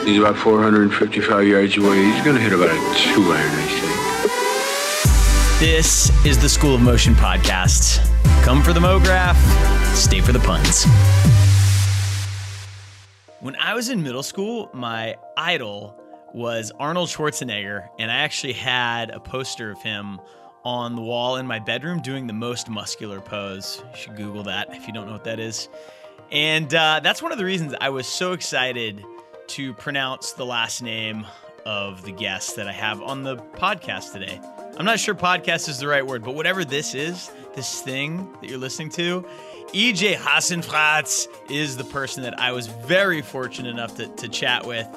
He's about 455 yards away. He's going to hit about a 2 iron, I think. This is the School of Motion podcast. Come for the MoGraph, stay for the puns. When I was in middle school, my idol was Arnold Schwarzenegger, and I actually had a poster of him on the wall in my bedroom doing the most muscular pose. You should Google that if you don't know what that is. And that's one of the reasons I was so excited to pronounce the last name of the guest that I have on the podcast today. I'm not sure podcast is the right word, but whatever this is, this thing that you're listening to, EJ Hassenfratz is the person that I was very fortunate enough to chat with.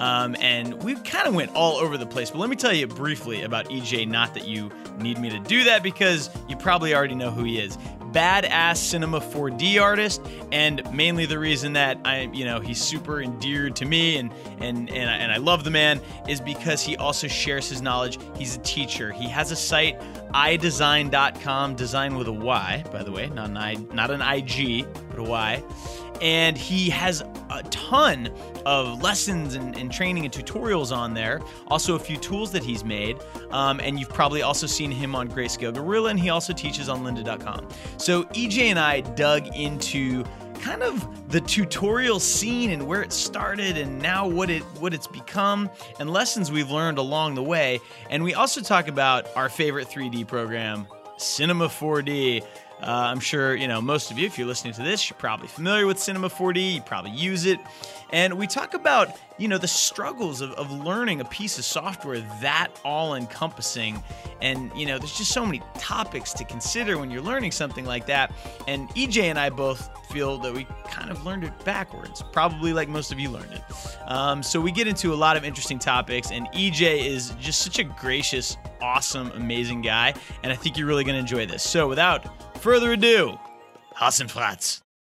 And we kind of went all over the place. But let me tell you briefly about EJ, not that you need me to do that because you probably already know who he is. Badass Cinema 4D artist, and mainly the reason that he's super endeared to me and I love the man is because he also shares his knowledge. He's a teacher. He has a site, iDesign.com, design with a Y, by the way, not an IG, but a Y. And he has a ton of lessons and training and tutorials on there. Also a few tools that he's made. And you've probably also seen him on Grayscale Gorilla, and he also teaches on lynda.com. So EJ and I dug into kind of the tutorial scene and where it started and now what it's become and lessons we've learned along the way. And we also talk about our favorite 3D program, Cinema 4D. I'm sure, most of you, if you're listening to this, you're probably familiar with Cinema 4D. You probably use it. And we talk about, the struggles of learning a piece of software that all-encompassing. And, there's just so many topics to consider when you're learning something like that. And EJ and I both feel that we kind of learned it backwards, probably like most of you learned it. So we get into a lot of interesting topics, and EJ is just such a gracious, awesome, amazing guy. And I think you're really going to enjoy this. So without further ado, Hassenfratz.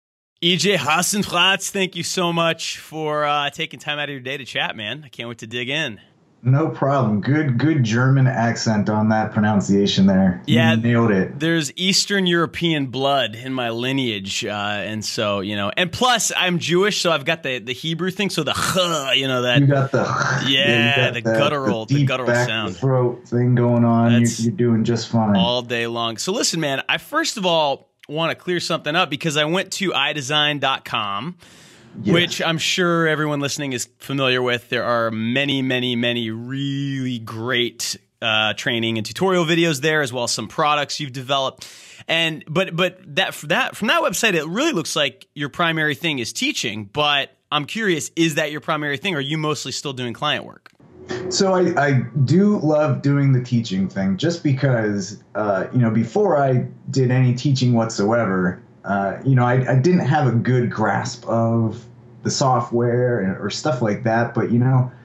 EJ Hassenfratz, thank you so much for taking time out of your day to chat, man. I can't wait to dig in. No problem. Good German accent on that pronunciation there. Yeah, you nailed it. There's Eastern European blood in my lineage, and so and plus I'm Jewish, so I've got the Hebrew thing. So the that you got the the guttural sound, throat thing going on. You're doing just fine all day long. So listen, man, I first of all want to clear something up because I went to iDesign.com. Yes. Which I'm sure everyone listening is familiar with. There are many, many, many really great training and tutorial videos there, as well as some products you've developed. But from that website, it really looks like your primary thing is teaching. But I'm curious, is that your primary thing, or are you mostly still doing client work? So I do love doing the teaching thing, just because before I did any teaching whatsoever. I didn't have a good grasp of the software or stuff like that. But,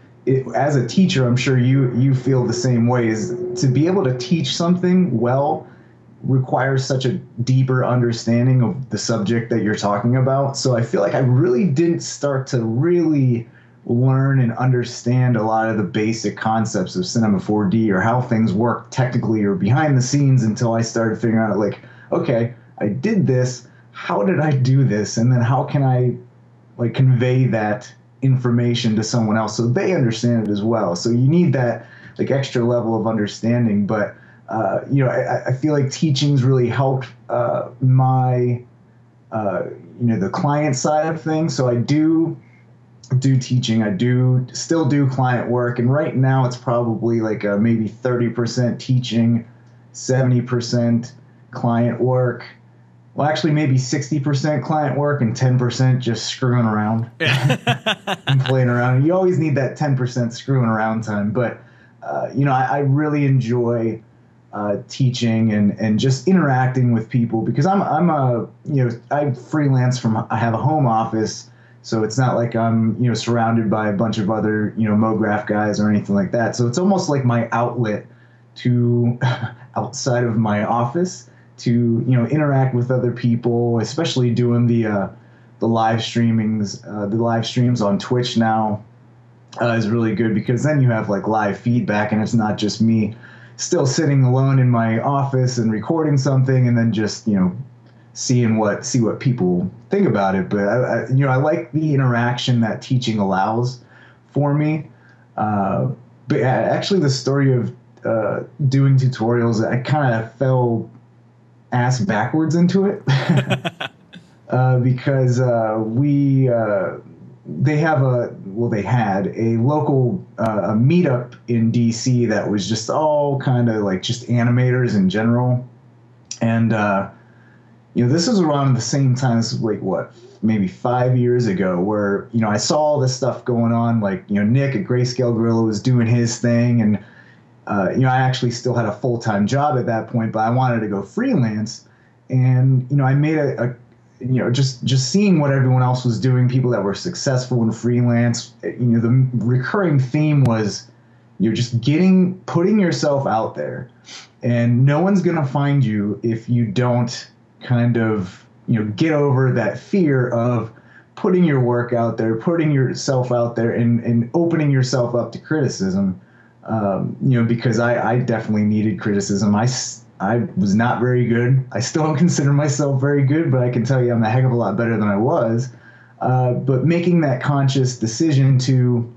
as a teacher, I'm sure you feel the same way. Is to be able to teach something well requires such a deeper understanding of the subject that you're talking about. So I feel like I really didn't start to really learn and understand a lot of the basic concepts of Cinema 4D or how things work technically or behind the scenes until I started figuring out, okay, I did this. How did I do this? And then how can I convey that information to someone else so they understand it as well? So you need that extra level of understanding. But I feel like teaching's really helped my the client side of things. So I do teaching. I still do client work, and right now it's probably maybe 30% teaching, 70% client work. Well, actually, maybe 60% client work and 10% just screwing around and playing around. You always need that 10% screwing around time. But, I really enjoy teaching and just interacting with people because I freelance I have a home office. So it's not like I'm, surrounded by a bunch of other, MoGraph guys or anything like that. So it's almost like my outlet to outside of my office to interact with other people, especially doing the live streamings. The live streams on Twitch now is really good because then you have live feedback, and it's not just me still sitting alone in my office and recording something and then just see what people think about it. But I like the interaction that teaching allows for me. But actually, the story of doing tutorials, I kind of fell ass backwards into it because they had a local a meetup in DC that was just all kind of like just animators in general, and this was around the same time as maybe 5 years ago, where I saw all this stuff going on, like Nick at Grayscale Gorilla was doing his thing, and I actually still had a full-time job at that point, but I wanted to go freelance, and I made just seeing what everyone else was doing, people that were successful in freelance. The recurring theme was you're just putting yourself out there, and no one's gonna find you if you don't kind of get over that fear of putting your work out there, putting yourself out there, and opening yourself up to criticism. Because I definitely needed criticism. I was not very good. I still don't consider myself very good, but I can tell you I'm a heck of a lot better than I was. But making that conscious decision to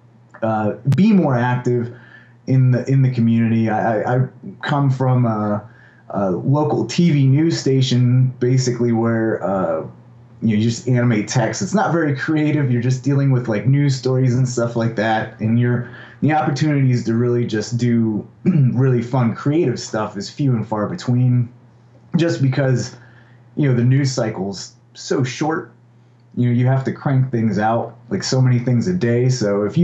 be more active in the community. I come from a local TV news station, basically, where you just animate text. It's not very creative. You're just dealing with like news stories and stuff like that, and the opportunities to really just do really fun creative stuff is few and far between, just because the news cycle's so short. You have to crank things out, like so many things a day. So if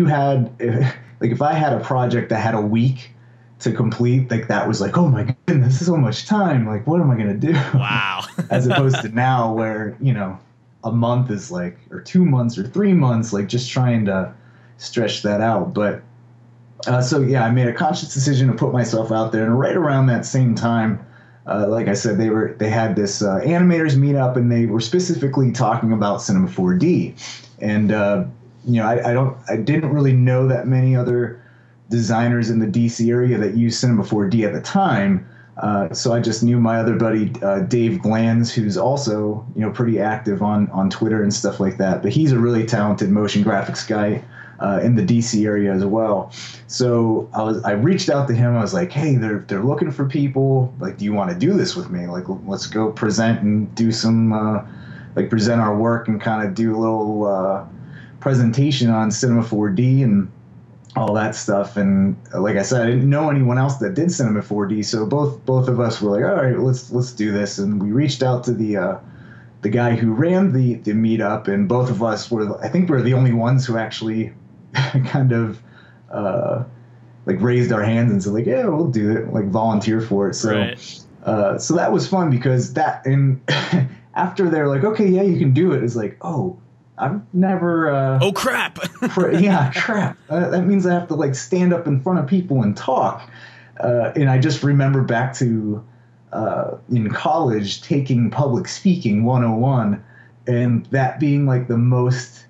I had a project that had a week to complete, like that was like, oh my goodness, so much time, like what am I gonna do? Wow. As opposed to now where a month is like, or 2 months or 3 months, like just trying to stretch that out. But I made a conscious decision to put myself out there, and right around that same time, like I said, they had this animators meetup, and they were specifically talking about Cinema 4D, and I didn't really know that many other designers in the DC area that used Cinema 4D at the time, so I just knew my other buddy Dave Glanz, who's also pretty active on Twitter and stuff like that, but he's a really talented motion graphics guy in the DC area as well. So I reached out to him. I was like, hey, they're looking for people. Like, do you want to do this with me? Like, let's go present and do some present our work and kind of do a little presentation on Cinema 4D and all that stuff. And like I said, I didn't know anyone else that did Cinema 4D, so both of us were like, all right, let's do this. And we reached out to the guy who ran the meetup, and both of us were, I think we were the only ones who actually kind of raised our hands and said like, yeah, we'll do it, like volunteer for it. So right. So that was fun, because that, and after they're like, okay, yeah, you can do it, it's like, oh, I've never oh crap. Crap, that means I have to like stand up in front of people and talk, and I just remember back to in college taking public speaking 101, and that being like the most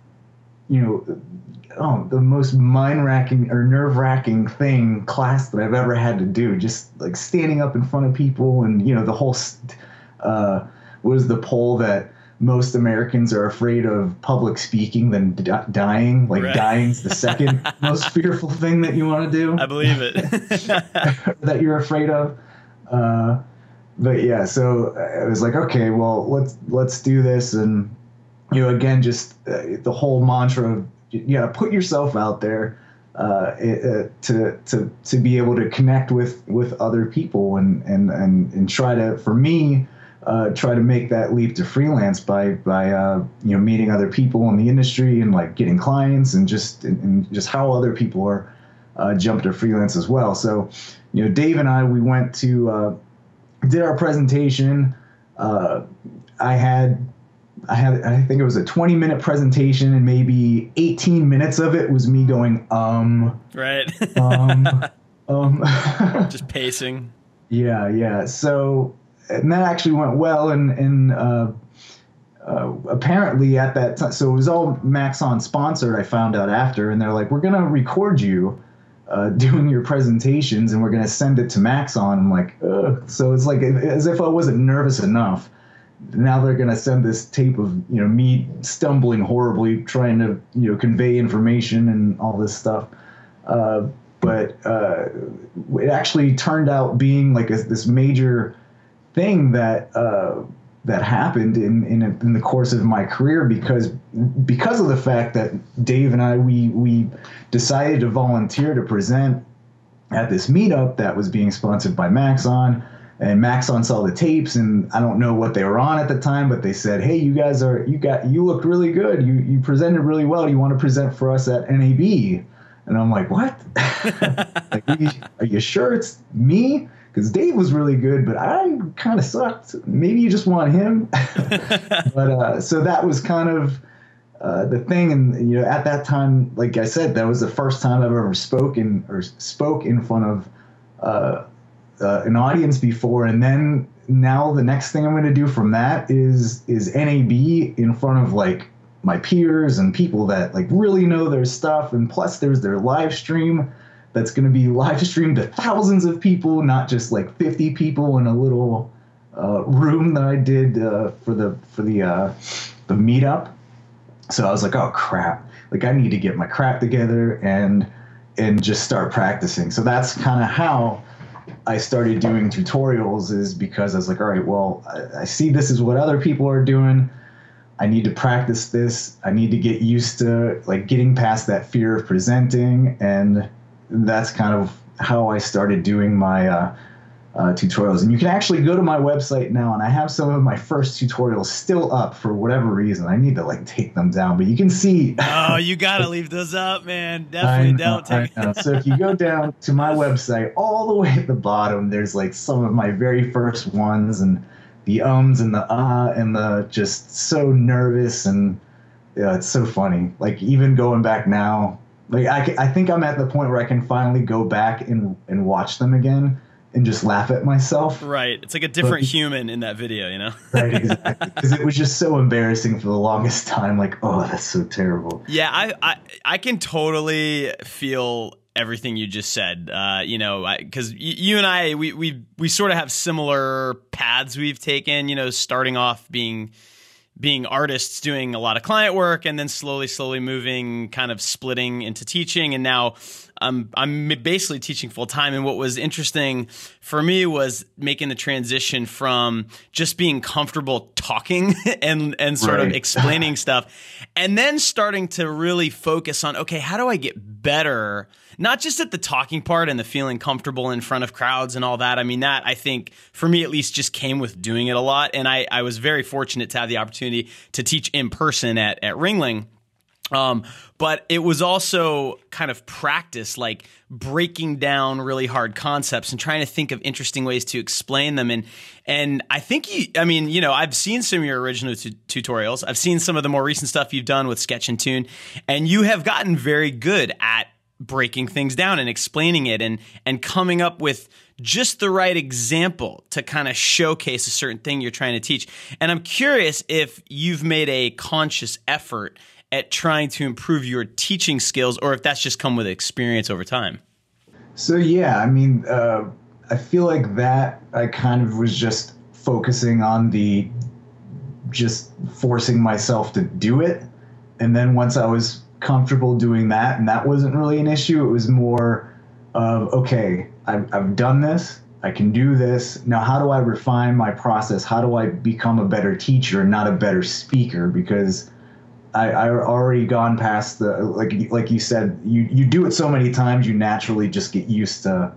the most mind-racking or nerve-wracking class that I've ever had to do, just like standing up in front of people. And the whole what is the poll that most Americans are afraid of public speaking than dying? Like, right. Dying's the second most fearful thing that you want to do. I believe it. That you're afraid of. But yeah, so I was like, okay, well, let's do this. And again, just the whole mantra of put yourself out there to be able to connect with other people and try to, for me, try to make that leap to freelance by meeting other people in the industry and like getting clients and just how other people are jump to freelance as well. So Dave and I, we went to did our presentation. I think it was a 20-minute presentation, and maybe 18 minutes of it was me going, right. Just pacing. Yeah. So, and that actually went well. And apparently at that time, so it was all Maxon sponsored, I found out after, and they're like, we're going to record you doing your presentations, and we're going to send it to Maxon. I'm like, ugh. So it's like as if I wasn't nervous enough now they're going to send this tape of, me stumbling horribly trying to, convey information and all this stuff. But it actually turned out being like this major thing that happened in the course of my career because of the fact that Dave and I, we decided to volunteer to present at this meetup that was being sponsored by Maxon. And Maxon saw the tapes, and I don't know what they were on at the time, but they said, "Hey, you looked really good. You presented really well. You want to present for us at NAB?" And I'm like, "What? Like, are you sure it's me? Because Dave was really good, but I kind of sucked. Maybe you just want him." But so that was kind of the thing, and at that time, like I said, that was the first time I've ever spoke in front of an audience before. And then now the next thing I'm going to do from that is NAB in front of like my peers and people that like really know their stuff. And plus there's their live stream that's going to be live streamed to thousands of people, not just like 50 people in a little room that I did for the meetup. So I was like, oh crap, like I need to get my crap together and just start practicing. So that's kind of how I started doing tutorials, is because I was like, all right, well, I see this is what other people are doing. I need to practice this. I need to get used to like getting past that fear of presenting. And that's kind of how I started doing my tutorials. And you can actually go to my website now, and I have some of my first tutorials still up for whatever reason. I need to like take them down, but you can see. Oh, you got to leave those up, man. Definitely don't take them. So if you go down to my website, all the way at the bottom, there's like some of my very first ones, and the ums and the and the just so nervous, and yeah, it's so funny. Like even going back now, like I think I'm at the point where I can finally go back and watch them again and just laugh at myself. Right. It's like a different human in that video, Right, exactly. Because it was just so embarrassing for the longest time. Like, oh, that's so terrible. Yeah, I can totally feel everything you just said. Because you and I, we sort of have similar paths we've taken, starting off being artists doing a lot of client work, and then slowly moving, kind of splitting into teaching. And now I'm basically teaching full time. And what was interesting for me was making the transition from just being comfortable talking and sort of explaining stuff, and then starting to really focus on, okay, how do I get better? Not just at the talking part and the feeling comfortable in front of crowds and all that. I mean, that I think for me at least just came with doing it a lot. And I was very fortunate to have the opportunity to teach in person at Ringling. But it was also kind of practice, like breaking down really hard concepts and trying to think of interesting ways to explain them. And I think I've seen some of your original tutorials. I've seen some of the more recent stuff you've done with Sketch and Tune, and you have gotten very good at breaking things down and explaining it and coming up with just the right example to kind of showcase a certain thing you're trying to teach. And I'm curious if you've made a conscious effort at trying to improve your teaching skills, or if that's just come with experience over time. So yeah, I mean, I feel like that I kind of was just focusing on just forcing myself to do it. And then once I was comfortable doing that, and that wasn't really an issue, it was more of, okay, I've done this, I can do this. Now, how do I refine my process? How do I become a better teacher and not a better speaker? Because I already gone past the, like you said, you do it so many times, you naturally just get used to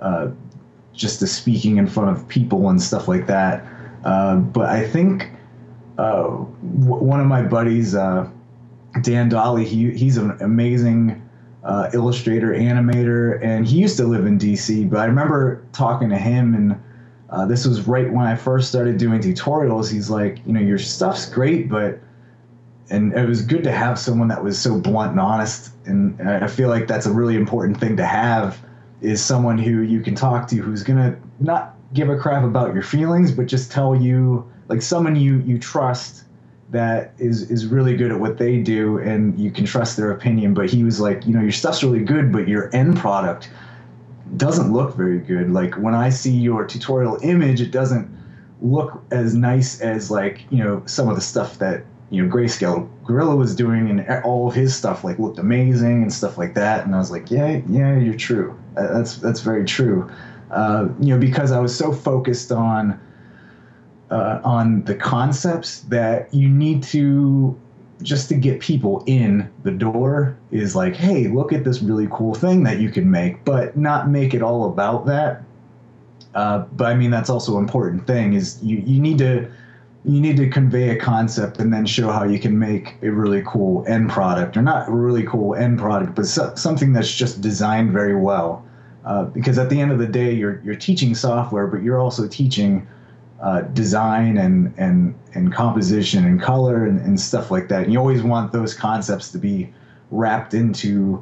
speaking in front of people and stuff like that. But I think one of my buddies, Dan Dolly, he's an amazing illustrator, animator, and he used to live in DC. But I remember talking to him, and this was right when I first started doing tutorials. He's like, your stuff's great, and it was good to have someone that was so blunt and honest. And I feel like that's a really important thing to have, is someone who you can talk to, who's going to not give a crap about your feelings, but just tell you, like someone you trust that is really good at what they do, and you can trust their opinion. But he was like, your stuff's really good, but your end product doesn't look very good. Like when I see your tutorial image, it doesn't look as nice as like, you know, some of the stuff that, you know, Grayscale Gorilla was doing, and all of his stuff like looked amazing and stuff like that. And I was like, yeah, you're true. That's very true. You know, because I was so focused on the concepts that you need to, just to get people in the door, is like, hey, look at this really cool thing that you can make, but not make it all about that. But I mean, that's also an important thing, is you need to convey a concept and then show how you can make a really cool end product, or not a really cool end product, but something that's just designed very well. Because at the end of the day, you're teaching software, but you're also teaching design and composition and color and stuff like that. And you always want those concepts to be wrapped into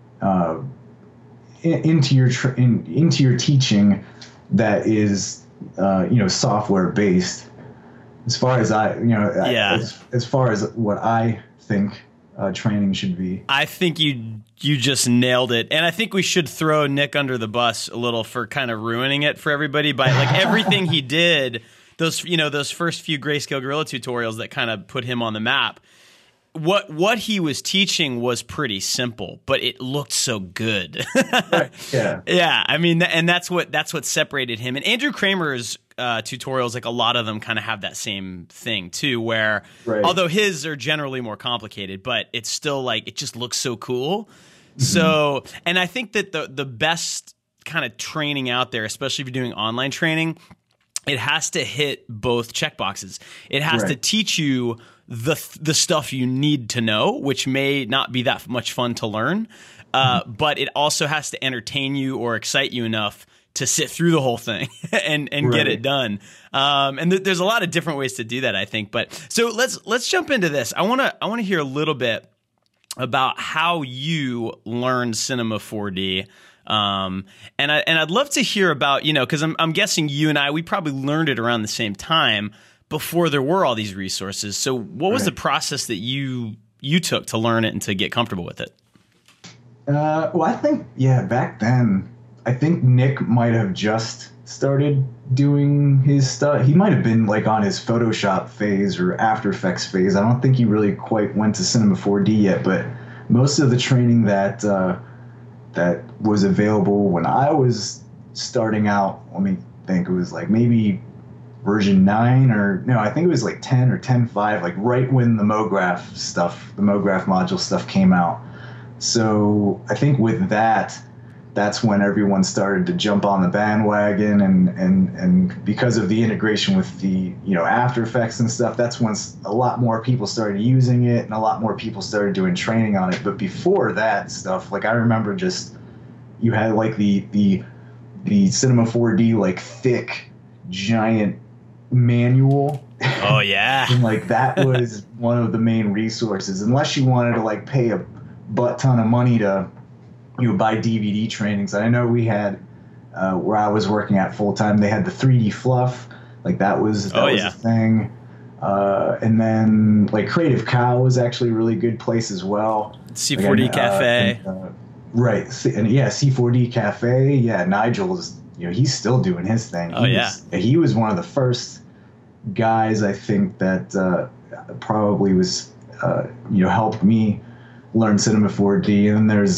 your teaching that is you know, software based. As far as as far as what I think training should be. I think you just nailed it. And I think we should throw Nick under the bus a little for kind of ruining it for everybody by like everything he did, those first few Grayscale Gorilla tutorials that kind of put him on the map. What he was teaching was pretty simple, but it looked so good. Right. Yeah. Yeah. I mean, and that's what separated him. And Andrew Kramer's tutorials, like a lot of them kind of have that same thing too, where although his are generally more complicated, but it's still like, it just looks so cool. Mm-hmm. So, and I think that the best kind of training out there, especially if you're doing online training, it has to hit both checkboxes. It has to teach you the stuff you need to know, which may not be that much fun to learn, but it also has to entertain you or excite you enough to sit through the whole thing and get it done. And there's a lot of different ways to do that, I think. But so let's jump into this. I want to hear a little bit about how you learned Cinema 4D. And I'd love to hear about, you know, because I'm guessing you and we probably learned it around the same time before there were all these resources. So what was the process that you took to learn it and to get comfortable with it? Well, I think, back then, I think Nick might have just started doing his stuff. He might have been like on his Photoshop phase or After Effects phase. I don't think he really quite went to Cinema 4D yet, but most of the training that was available when I was starting out, let me think, it was like maybe version 9 I think it was like 10 or 10.5, like right when the MoGraph module stuff came out. So I think with that's when everyone started to jump on the bandwagon, and because of the integration with the, you know, After Effects and stuff, that's when a lot more people started using it and a lot more people started doing training on it. But before that stuff, like I remember just, you had like the Cinema 4D, like thick, giant manual. Oh yeah. And like that was one of the main resources, unless you wanted to like pay a butt ton of money to, you know, buy DVD trainings. I know we had where I was working at full time, they had the 3D Fluff, like that was a thing. And then like Creative Cow was actually a really good place as well. C4D Cafe. Right. And C4D Cafe. Yeah, Nigel is, you know, he's still doing his thing. He was one of the first guys, I think, that probably was, you know, helped me learn Cinema 4D. And then there's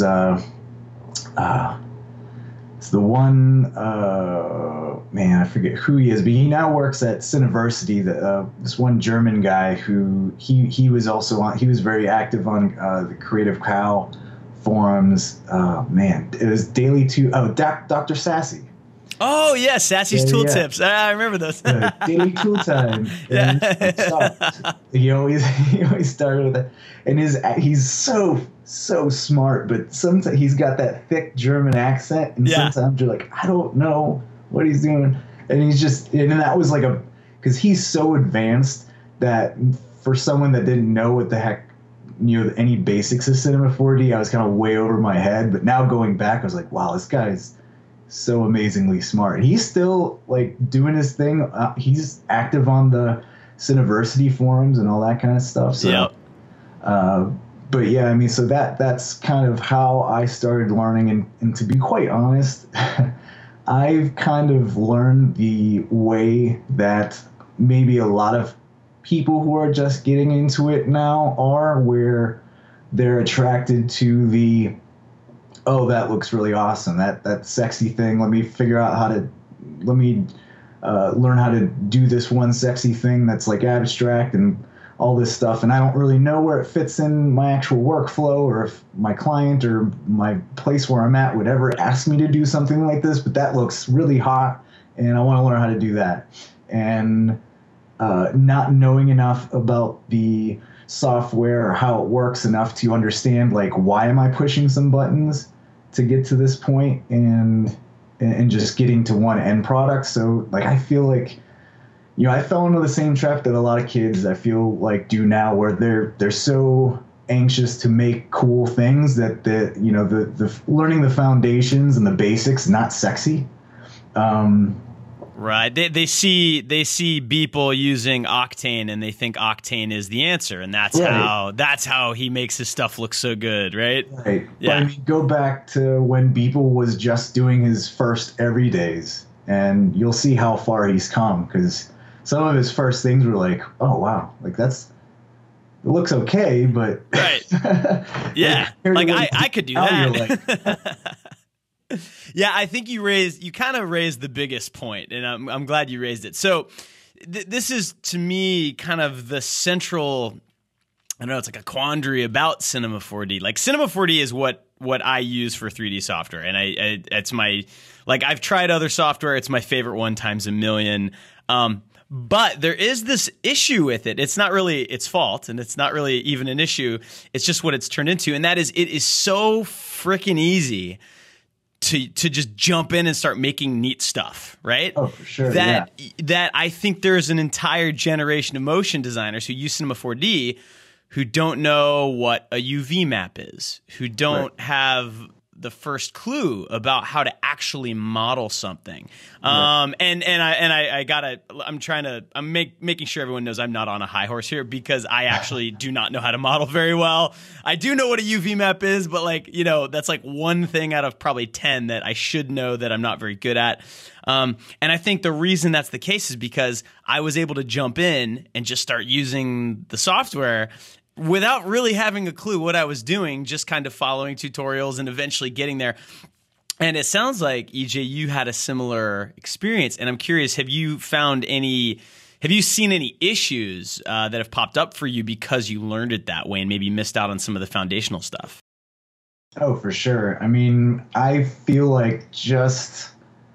it's the one, man, I forget who he is, but he now works at Cineversity. This one German guy who he was also on. He was very active on the Creative Cow forums. Man, it was Dr. Sassy. Oh yeah, Sassy's Tool Tips. I remember those. Daily Tool Time. He always started with that, and he's so smart, but sometimes he's got that thick German accent, and sometimes you're like, I don't know what he's doing, and that was like because he's so advanced that for someone that didn't know what the heck, you know, any basics of Cinema 4D, I was kind of way over my head. But now going back, I was like, wow, this guy's so amazingly smart. He's still like doing his thing. He's active on the Cineversity forums and all that kind of stuff. So, but yeah, I mean, so that's kind of how I started learning. And to be quite honest, I've kind of learned the way that maybe a lot of people who are just getting into it now are, where they're attracted to the, oh, that looks really awesome, that sexy thing. Let me figure out how to, let me learn how to do this one sexy thing that's like abstract and all this stuff, and I don't really know where it fits in my actual workflow, or if my client or my place where I'm at would ever ask me to do something like this, but that looks really hot and I want to learn how to do that. And not knowing enough about the software or how it works enough to understand, like, why am I pushing some buttons to get to this point, and just getting to one end product. So like, I feel like, I fell into the same trap that a lot of kids, I feel like, do now, where they're so anxious to make cool things that the learning the foundations and the basics not sexy. Right. They see Beeple using Octane and they think Octane is the answer, and that's how he makes his stuff look so good, right? Right. Yeah. But, I mean, go back to when Beeple was just doing his first everydays, and you'll see how far he's come, because some of his first things were like, oh wow, like it looks okay, but right. Yeah. Like I could do that. Yeah, I think you kind of raised the biggest point, and I'm glad you raised it. So this is, to me, kind of the central, I don't know, it's like a quandary about Cinema 4D. Like, Cinema 4D is what I use for 3D software, and it's my, like, I've tried other software. It's my favorite one times a million. But there is this issue with it. It's not really its fault, and it's not really even an issue. It's just what it's turned into, and that is, it is so freaking easy to just jump in and start making neat stuff, right? Oh, for sure. That I think there's an entire generation of motion designers who use Cinema 4D who don't know what a UV map is, who don't have the first clue about how to actually model something. I'm making sure everyone knows I'm not on a high horse here, because I actually do not know how to model very well. I do know what a UV map is, but that's like one thing out of probably 10 that I should know that I'm not very good at. And I think the reason that's the case is because I was able to jump in and just start using the software without really having a clue what I was doing, just kind of following tutorials and eventually getting there. And it sounds like, EJ, you had a similar experience. And I'm curious, have you seen any issues that have popped up for you because you learned it that way and maybe missed out on some of the foundational stuff? Oh, for sure. I mean, I feel like just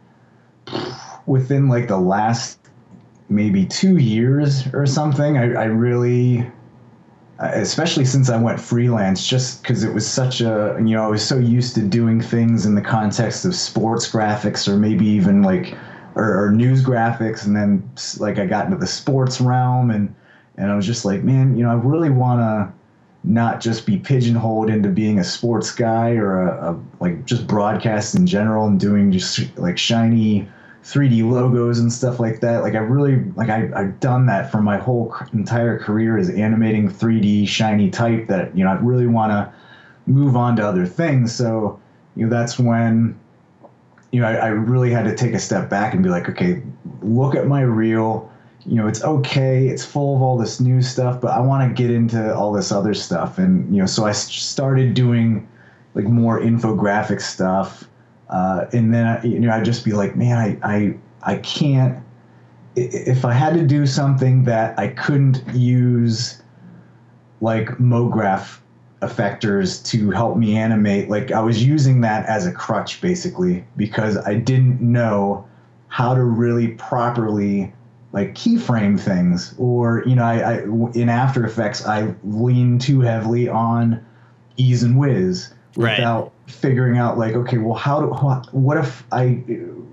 within like the last maybe 2 years or something, I really, especially since I went freelance, just because it was such a, I was so used to doing things in the context of sports graphics, or maybe even like, or news graphics. And then like I got into the sports realm, and I was just like, man, I really want to not just be pigeonholed into being a sports guy, or a like just broadcast in general and doing just like shiny 3D logos and stuff like that. Like, I really, like, I've done that for my whole entire career, is animating 3D shiny type, that, I really want to move on to other things. So, that's when, I really had to take a step back and be like, okay, look at my reel. It's okay, it's full of all this new stuff, but I want to get into all this other stuff. And, so I started doing like more infographic stuff. And then, I'd just be like, man, I can't, if I had to do something that I couldn't use like MoGraph effectors to help me animate, like I was using that as a crutch basically, because I didn't know how to really properly like keyframe things, or, I in After Effects, I lean too heavily on ease and whiz without figuring out like, okay, well, what if a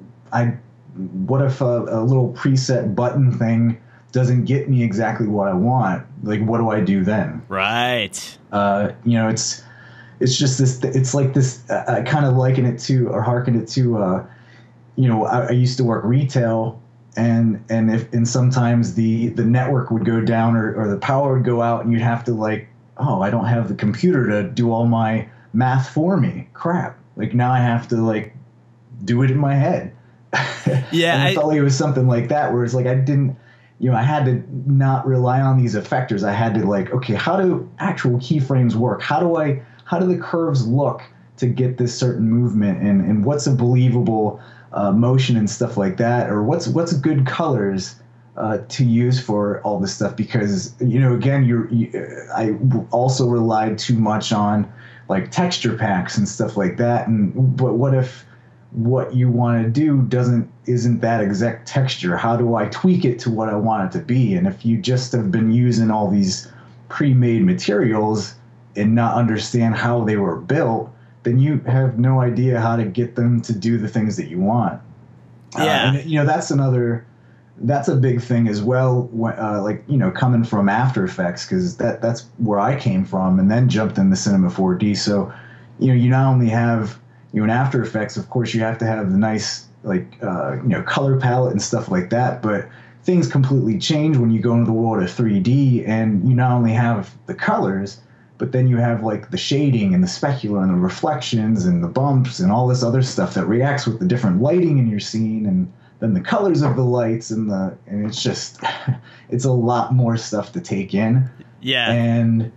little preset button thing doesn't get me exactly what I want? Like, what do I do then? Right. It's just this, it's like this, I kind of liken it to, or hearken it to, I used to work retail, and sometimes the network would go down, or the power would go out, and you'd have to like, oh, I don't have the computer to do all my math for me. Crap. Like, now I have to like do it in my head. Yeah, And I felt like it was something like that, where it's like I didn't, I had to not rely on these effectors. I had to like, okay, how do actual keyframes work? How do the curves look to get this certain movement, and what's a believable motion and stuff like that, or what's good colors to use for all this stuff? Because again, I also relied too much on like texture packs and stuff like that. But what if what you want to do isn't that exact texture? How do I tweak it to what I want it to be? And if you just have been using all these pre-made materials and not understand how they were built, then you have no idea how to get them to do the things that you want. Yeah. That's a big thing as well. Coming from After Effects, because that's where I came from, and then jumped into Cinema 4D. So, you not only have, in After Effects, of course, you have to have the nice color palette and stuff like that, but things completely change when you go into the world of 3D, and you not only have the colors, but then you have like the shading and the specular and the reflections and the bumps and all this other stuff that reacts with the different lighting in your scene, and then the colors of the lights and it's just it's a lot more stuff to take in. Yeah. And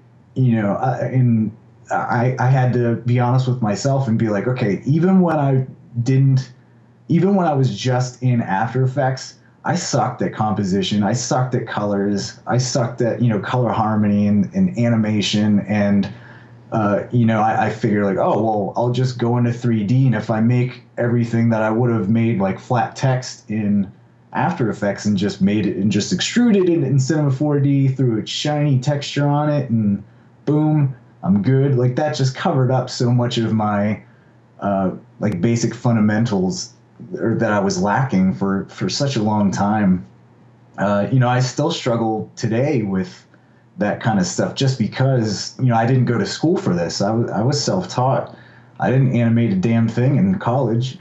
I had to be honest with myself and be like, okay, even when I was just in After Effects, I sucked at composition. I sucked at colors. I sucked at, color harmony and animation. And, I figured like, oh, well, I'll just go into 3D. And if I make everything that I would have made like flat text in After Effects and just made it and just extruded it in Cinema 4D, threw a shiny texture on it, and boom, I'm good. Like that just covered up so much of my basic fundamentals that I was lacking for such a long time. I still struggle today with that kind of stuff, just because I didn't go to school for this. I was self-taught. I didn't animate a damn thing in college.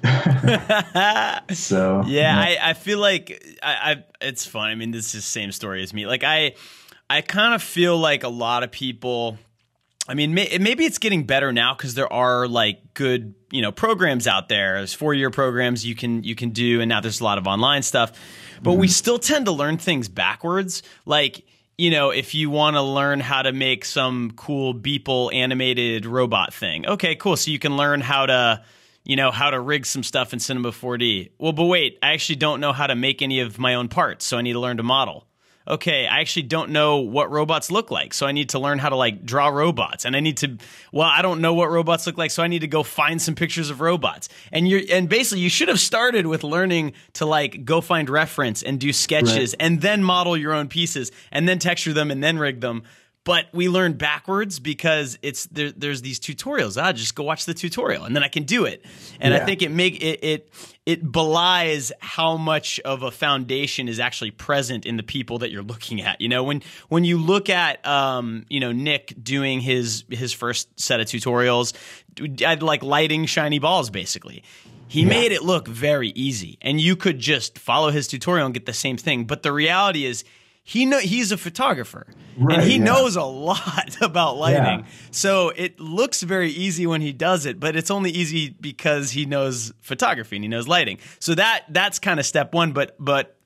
So yeah. I feel like it's fun. I mean, this is the same story as me. Like I kind of feel like a lot of people, I mean, maybe it's getting better now because there are like good, programs out there. There's 4-year programs you can do, and now there's a lot of online stuff. But we still tend to learn things backwards. Like, if you want to learn how to make some cool Beeple animated robot thing, okay, cool. So you can learn how to rig some stuff in Cinema 4D. Well, but wait, I actually don't know how to make any of my own parts, so I need to learn to model. Okay, I actually don't know what robots look like, so I need to learn how to like draw robots. And I don't know what robots look like, so I need to go find some pictures of robots. And basically you should have started with learning to like go find reference and do sketches, right, and then model your own pieces and then texture them and then rig them. But we learn backwards because there's these tutorials. Just go watch the tutorial and then I can do it. And yeah. I think it belies how much of a foundation is actually present in the people that you're looking at. When you look at Nick doing his first set of tutorials, I'd like lighting shiny balls basically. He made it look very easy, and you could just follow his tutorial and get the same thing. But the reality is, he's a photographer, right, and he knows a lot about lighting. Yeah. So it looks very easy when he does it, but it's only easy because he knows photography and he knows lighting. So that's kind of step one. But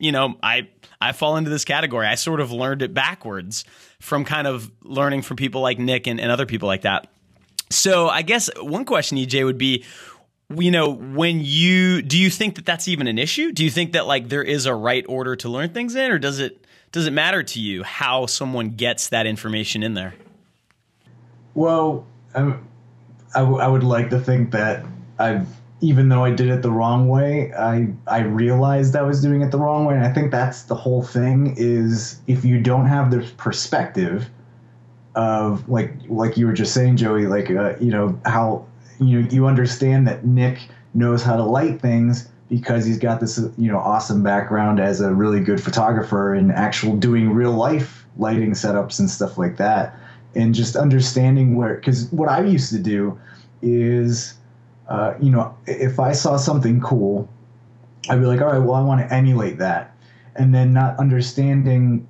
I fall into this category. I sort of learned it backwards from kind of learning from people like Nick and other people like that. So I guess one question, EJ, would be, do you think that that's even an issue? Do you think that like there is a right order to learn things in, or does it matter to you how someone gets that information in there? Well, I would like to think that even though I did it the wrong way, I realized I was doing it the wrong way. And I think that's the whole thing, is if you don't have the perspective of like you were just saying, Joey, like, how, you understand that Nick knows how to light things because he's got this, awesome background as a really good photographer and actual doing real life lighting setups and stuff like that. And just understanding because what I used to do is, if I saw something cool, I'd be like, all right, well, I want to emulate that. And then not understanding,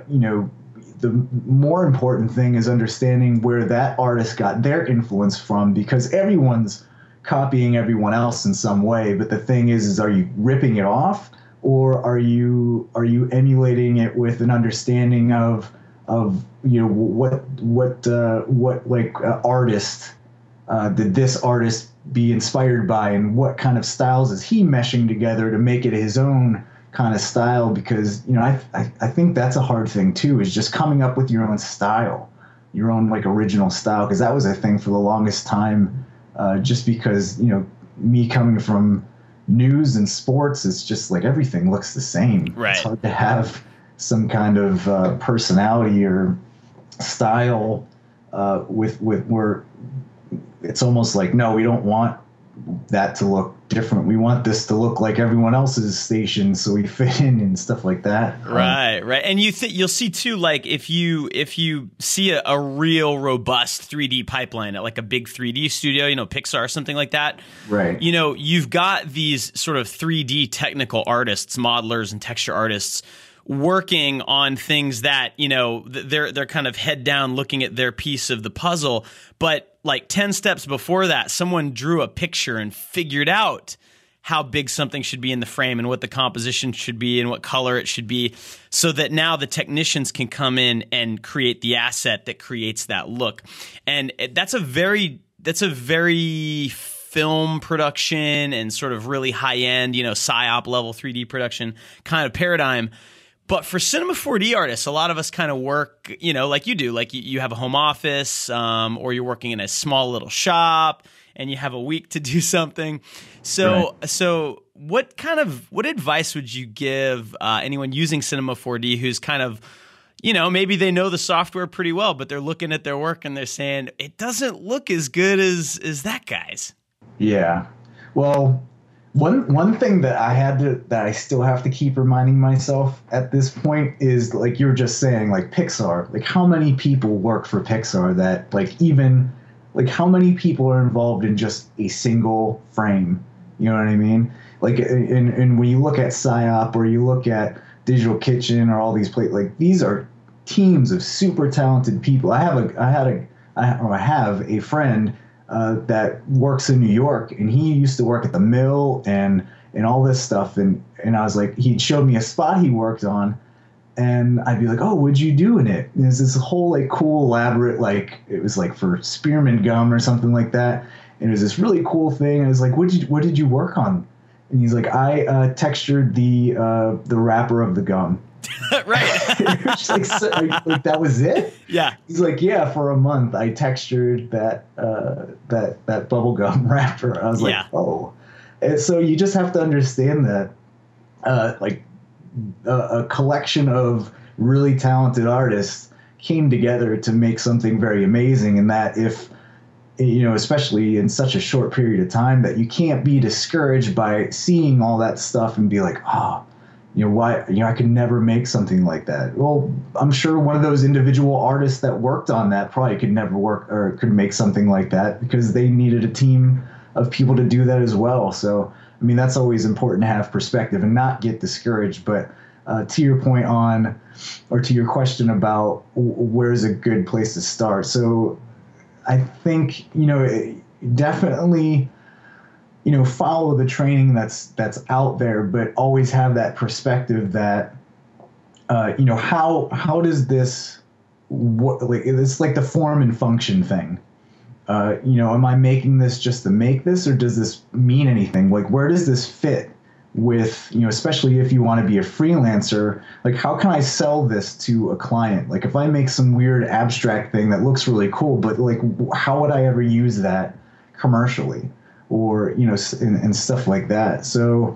the more important thing is understanding where that artist got their influence from, because everyone's copying everyone else in some way, but the thing is are you ripping it off, or are you emulating it with an understanding of what artist did this artist be inspired by, and what kind of styles is he meshing together to make it his own kind of style? Because I think that's a hard thing too, is just coming up with your own style, your own like original style, because that was a thing for the longest time. Just because me coming from news and sports, it's just like everything looks the same. Right. It's hard to have some kind of personality or style with where it's almost like, no, we don't want that to look different. We want this to look like everyone else's station, so we fit in and stuff like that. Right. And you'll see too, like if you see a real robust 3D pipeline at like a big 3D studio, Pixar, something like that. Right. You've got these sort of 3D technical artists, modelers and texture artists working on things that, they're kind of head down looking at their piece of the puzzle. But like 10 steps before that, someone drew a picture and figured out how big something should be in the frame and what the composition should be and what color it should be, so that now the technicians can come in and create the asset that creates that look. And that's a very film production and sort of really high-end, PSYOP level 3D production kind of paradigm. But for Cinema 4D artists, a lot of us kind of work, like you do, like you have a home office, or you're working in a small little shop and you have a week to do something. So, Right. So what advice would you give anyone using Cinema 4D who's kind of, maybe they know the software pretty well, but they're looking at their work and they're saying, it doesn't look as good as that guy's? Yeah. Well, one thing that I still have to keep reminding myself at this point is, like you were just saying, like Pixar, like how many people work for Pixar that how many people are involved in just a single frame? You know what I mean? Like, and when you look at PSYOP or you look at Digital Kitchen or all these these are teams of super talented people. I have a friend that works in New York, and he used to work at the mill and all this stuff. And I was like, he'd showed me a spot he worked on, and I'd be like, oh, what'd you do in it? And there's this whole like cool, elaborate, like it was like for spearmint gum or something like that. And it was this really cool thing. And I was like, what did you work on? And he's like, I textured the wrapper of the gum. Right. like that was it? Yeah. He's like, yeah, for a month I textured that bubblegum wrapper. I was like, oh. And so you just have to understand that a collection of really talented artists came together to make something very amazing, and that if especially in such a short period of time, that you can't be discouraged by seeing all that stuff and be like, why, I could never make something like that. Well, I'm sure one of those individual artists that worked on that probably could never work or could make something like that because they needed a team of people to do that as well. So, I mean, that's always important to have perspective and not get discouraged. But to your point to your question about where's a good place to start. So I think, definitely, follow the training that's out there, but always have that perspective that, how does this work? Like, it's like the form and function thing. Am I making this just to make this, or does this mean anything? Like, where does this fit with, especially if you want to be a freelancer, like how can I sell this to a client? Like if I make some weird abstract thing that looks really cool, but like how would I ever use that commercially? Or, and stuff like that. So,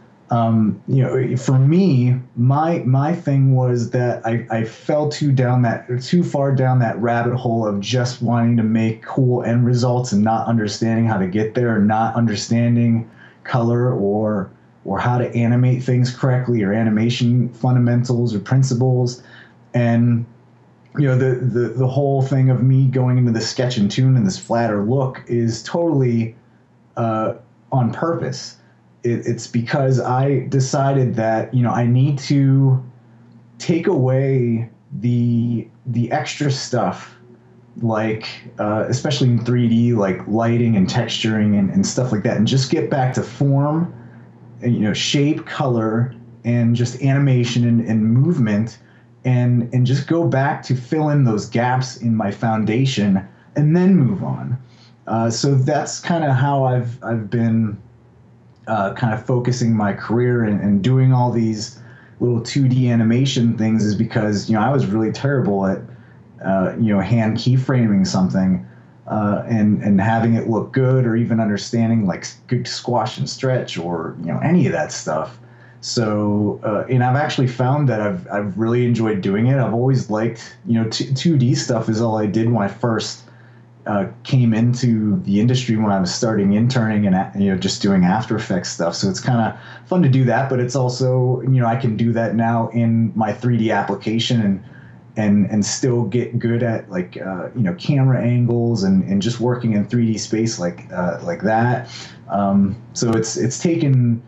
for me, my thing was that I fell too far down that rabbit hole of just wanting to make cool end results and not understanding how to get there, and not understanding color or how to animate things correctly, or animation fundamentals or principles. And, the whole thing of me going into the sketch and tune and this flatter look is totally on purpose. It's because I decided that, I need to take away the extra stuff like especially in 3D, like lighting and texturing and stuff like that, and just get back to form, and, you know, shape, color, and just animation and movement, and just go back to fill in those gaps in my foundation, and then move on. So that's kind of how I've been kind of focusing my career and doing all these little 2D animation things, is because, you know, I was really terrible at you know, hand keyframing something and having it look good, or even understanding like good squash and stretch, or, you know, any of that stuff. So and I've actually found that I've really enjoyed doing it. I've always liked, you know, 2D stuff is all I did when I first came into the industry, when I was starting interning and, you know, just doing After Effects stuff. So it's kind of fun to do that, but it's also, you know, I can do that now in my 3D application and still get good at, like, you know, camera angles and just working in 3D space like that. So it's taken.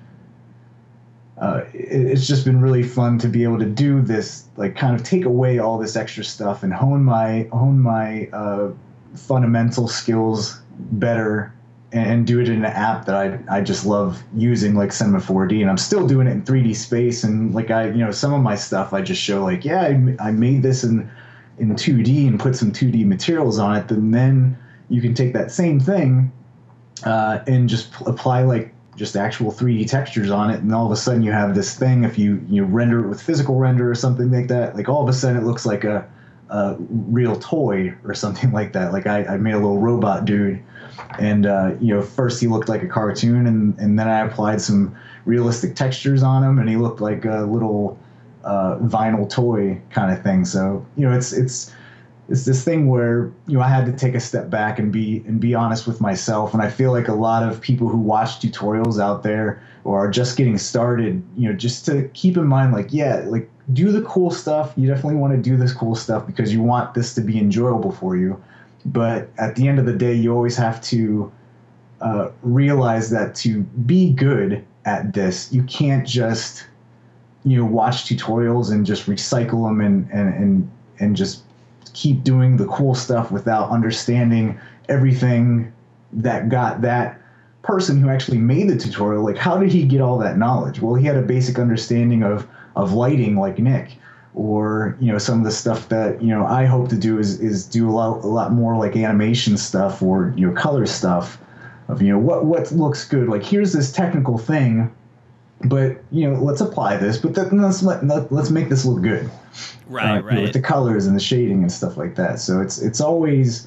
It's just been really fun to be able to do this, like, kind of take away all this extra stuff and hone my fundamental skills better, and do it in an app that I just love using, like Cinema 4D. And I'm still doing it in 3D space, and like, you know, some of my stuff I just show, like, yeah, I made this in 2D and put some 2D materials on it. And then you can take that same thing and just apply, like, just actual 3D textures on it, and all of a sudden you have this thing. If you render it with physical render or something like that, like, all of a sudden it looks like a real toy or something like that. Like, I made a little robot dude, and you know, first he looked like a cartoon, and then I applied some realistic textures on him, and he looked like a little vinyl toy kind of thing. So, you know, it's this thing where, you know, I had to take a step back and be honest with myself. And I feel like a lot of people who watch tutorials out there or are just getting started, you know, just to keep in mind, like, yeah, like, do the cool stuff. You definitely want to do this cool stuff because you want this to be enjoyable for you. But at the end of the day, you always have to realize that to be good at this, you can't just, you know, watch tutorials and just recycle them and just keep doing the cool stuff without understanding everything that got that person who actually made the tutorial. Like, how did he get all that knowledge? Well, he had a basic understanding of lighting, like Nick, or, you know, some of the stuff that, you know, I hope to do is do a lot more, like, animation stuff, or, you know, color stuff of, you know, what looks good. Like, here's this technical thing, but, you know, let's apply this, but then let's make this look good. Right. You know, with the colors and the shading and stuff like that. So it's always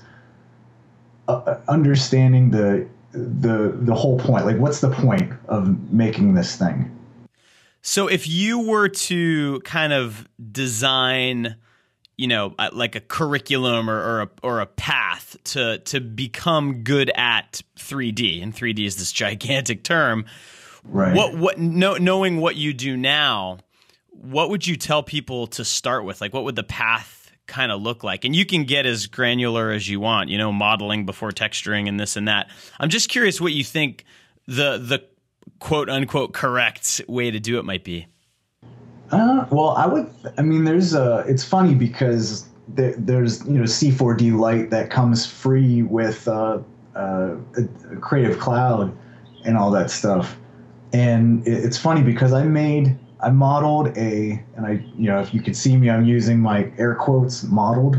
understanding the whole point. Like, what's the point of making this thing? So if you were to kind of design, you know, like a curriculum or a path to become good at 3D, and 3D is this gigantic term, right? Knowing what you do now, what would you tell people to start with? Like, what would the path kind of look like? And you can get as granular as you want, you know, modeling before texturing and this and that. I'm just curious what you think the quote unquote correct way to do it might be. Well, it's funny because there's, you know, C4D Lite that comes free with a Creative Cloud and all that stuff. And it's funny because I modeled and I, you know, if you could see me, I'm using my air quotes, modeled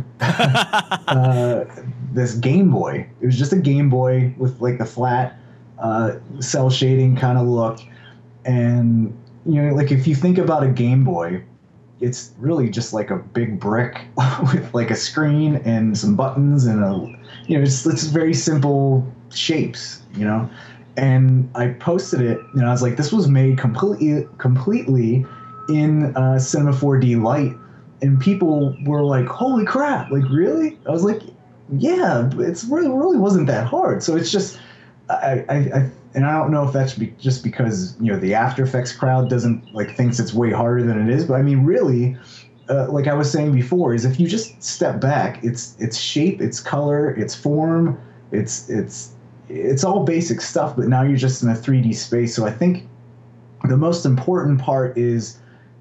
this Game Boy. It was just a Game Boy with, like, the flat cell shading kind of look. And, you know, like, if you think about a Game Boy, it's really just like a big brick with, like, a screen and some buttons and you know, it's very simple shapes, you know. And I posted it, and I was like, this was made completely in Cinema 4D Lite. And people were like, holy crap, like, really? I was like, yeah, it's really wasn't that hard. So it's just, and I don't know if that's just because, you know, the After Effects crowd doesn't, like, thinks it's way harder than it is. But I mean, really, like I was saying before, is if you just step back, it's shape, it's color, it's form, it's all basic stuff, but now you're just in a 3D space. So I think the most important part is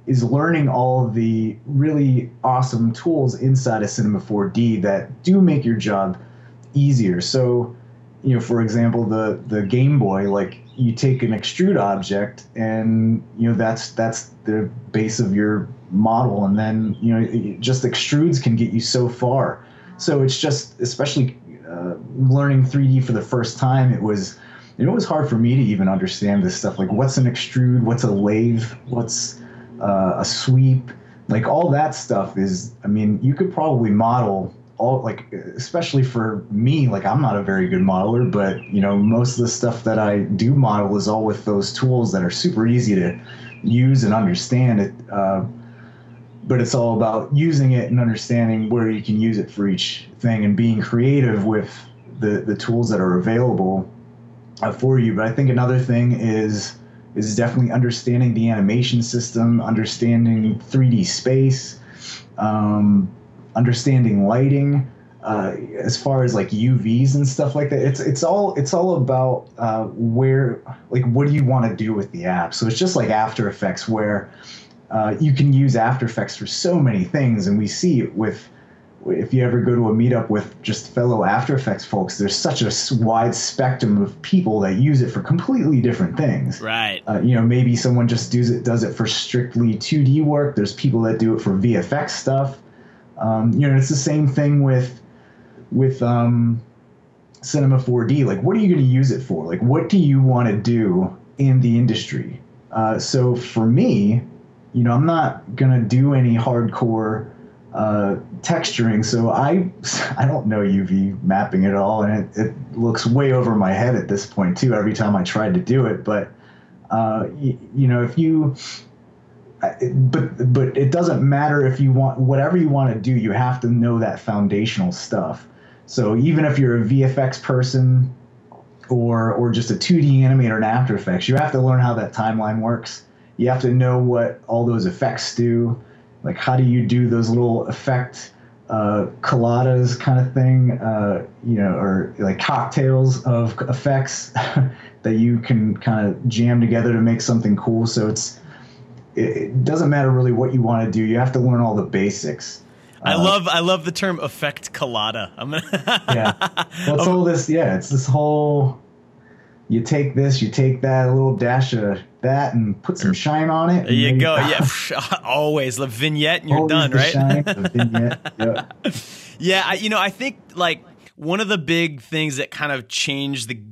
is learning all of the really awesome tools inside of Cinema 4D that do make your job easier. So, you know, for example, the Game Boy, like you take an extrude object and, you know, that's the base of your model. And then, you know, just extrudes can get you so far. So it's just, especially learning 3D for the first time, it was hard for me to even understand this stuff. Like, what's an extrude? What's a lathe? What's a sweep? Like, all that stuff is, I mean, you could probably model all, like, especially for me, like, I'm not a very good modeler, but, you know, most of the stuff that I do model is all with those tools that are super easy to use and understand it. But it's all about using it and understanding where you can use it for each thing and being creative with the tools that are available for you. But I think another thing is definitely understanding the animation system, understanding 3D space, understanding lighting, as far as like UVs and stuff like that. It's all about where, like, what do you want to do with the app? So it's just like After Effects, where you can use After Effects for so many things, and we see it with, if you ever go to a meetup with just fellow After Effects folks, there's such a wide spectrum of people that use it for completely different things. Right. You know, maybe someone just does it for strictly 2D work. There's people that do it for VFX stuff. You know, it's the same thing with Cinema 4D. Like, what are you going to use it for? Like, what do you want to do in the industry? So for me, you know, I'm not going to do any hardcore texturing, so I don't know UV mapping at all, and it looks way over my head at this point too every time I tried to do it. But you know, if you but it doesn't matter if you want whatever you want to do, you have to know that foundational stuff. So even if you're a VFX person or just a 2D animator in After Effects, you have to learn how that timeline works. You have to know what all those effects do. Like, how do you do those little effect colladas kind of thing, you know, or like cocktails of effects that you can kind of jam together to make something cool. So it doesn't matter really what you want to do. You have to learn all the basics. I love the term effect colada. I'm gonna yeah. Well, it's all this. Yeah, it's this whole. You take this, you take that, a little dash of that, and put some shine on it. There you go. Yeah, always the vignette, and you're done, right? Shine, the vignette. Yeah. Yeah, you know, I think like one of the big things that kind of changed the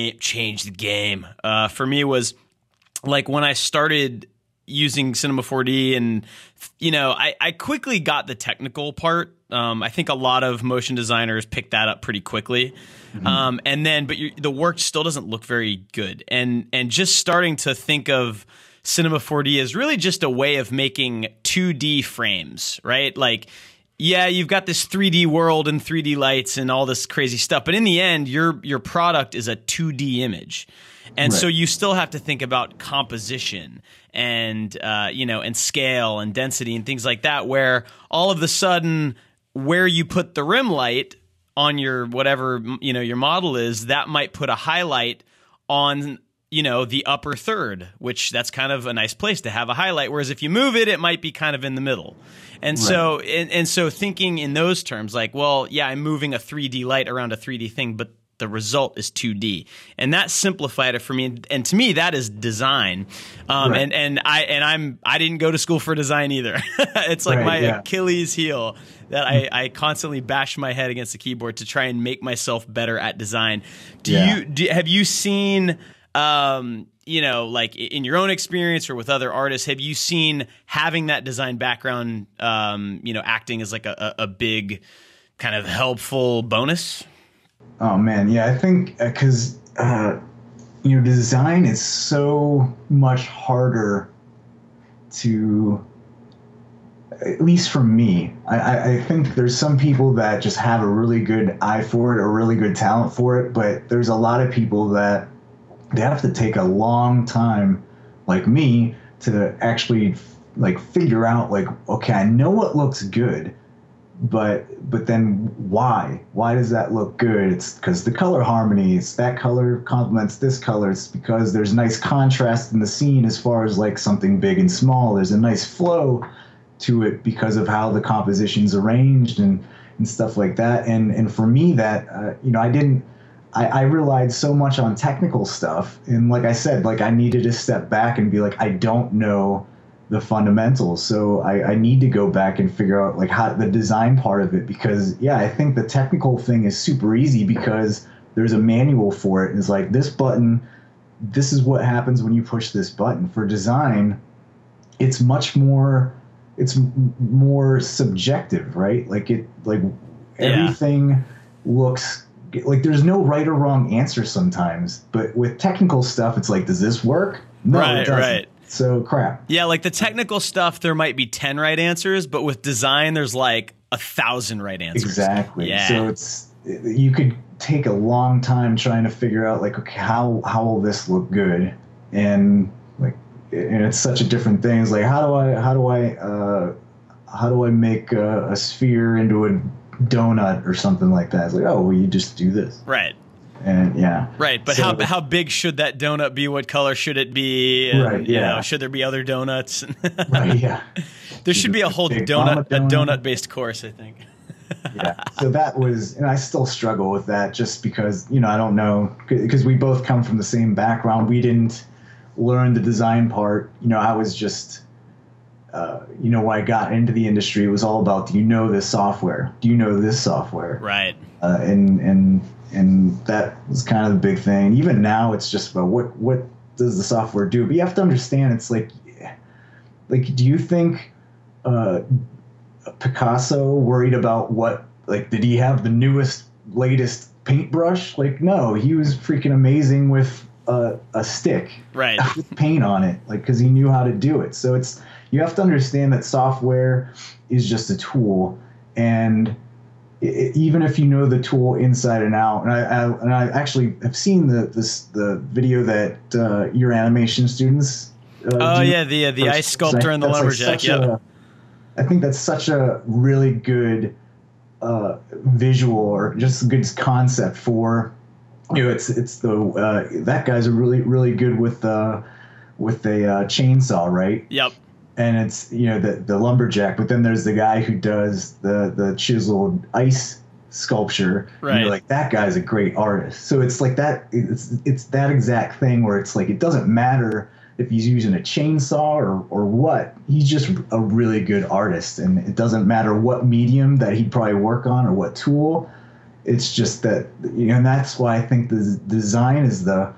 game for me was like when I started using Cinema 4D, and you know, I quickly got the technical part. I think a lot of motion designers picked that up pretty quickly. Mm-hmm. And then, but the work still doesn't look very good. And just starting to think of Cinema 4D as really just a way of making 2D frames, right? Like, yeah, you've got this 3D world and 3D lights and all this crazy stuff, but in the end, your product is a 2D image. And right. So you still have to think about composition and, you know, and scale and density and things like that, where all of a sudden where you put the rim light on your whatever, you know, your model is, that might put a highlight on, you know, the upper third, which that's kind of a nice place to have a highlight. Whereas if you move it, it might be kind of in the middle. And right. So, and so thinking in those terms, like, well, yeah, I'm moving a 3D light around a 3D thing, but the result is 2D, and that simplified it for me. And to me, that is design. Right. And I didn't go to school for design either. It's like my Achilles heel that I constantly bash my head against the keyboard to try and make myself better at design. Have you seen, you know, like in your own experience or with other artists, have you seen having that design background, you know, acting as like a big kind of helpful bonus? Oh man, yeah, I think because you know, design is so much harder to, at least for me. I think there's some people that just have a really good eye for it or really good talent for it, but there's a lot of people that they have to take a long time, like me, to actually like figure out like, okay, I know what looks good, but then why does that look good? It's because the color harmony, it's that color complements this color. It's because there's nice contrast in the scene as far as like something big and small. There's a nice flow to it because of how the composition's arranged and stuff like that. And for me, that I relied so much on technical stuff, and like I said, like I needed to step back and be like, I don't know the fundamentals, so I need to go back and figure out like how the design part of it, because I think the technical thing is super easy because there's a manual for it, and it's like this button, this is what happens when you push this button. For design, it's much more, it's more subjective, right? Like everything looks like there's no right or wrong answer sometimes, but with technical stuff, it's like, does this work? No, it doesn't. Right. So crap. Yeah, like the technical stuff, there might be 10 right answers, but with design, there's like 1,000 right answers. Exactly. Yeah. So you could take a long time trying to figure out like, okay, how will this look good? And it's such a different thing. It's like, how do I make a sphere into a donut or something like that? It's like, oh, well, you just do this. Right. And right, but so, how big should that donut be? What color should it be? And, right, yeah. Should there be other donuts? Right, yeah. There should be a whole donut based course, I think. Yeah. So that was, and I still struggle with that just because I don't know, because we both come from the same background. We didn't learn the design part. I was just, when I got into the industry, it was all about, do you know this software? Do you know this software? Right. And that was kind of the big thing. Even now, it's just about what does the software do? But you have to understand, it's like, do you think Picasso worried about did he have the newest, latest paintbrush? Like, no, he was freaking amazing with a stick, right, with paint on it, because he knew how to do it. So you have to understand that software is just a tool, and even if you know the tool inside and out, and I actually have seen the video that your animation students. The ice sculptor and the lumberjack. Yeah, I think that's such a really good visual, or just a good concept for. It's the that guy's really good with a chainsaw, right? Yep. And it's the lumberjack, but then there's the guy who does the chiseled ice sculpture. Right. And you're like, that guy's a great artist. So it's like that. It's that exact thing where it's like, it doesn't matter if he's using a chainsaw or what. He's just a really good artist, and it doesn't matter what medium that he'd probably work on or what tool. It's just that, and that's why I think the design is the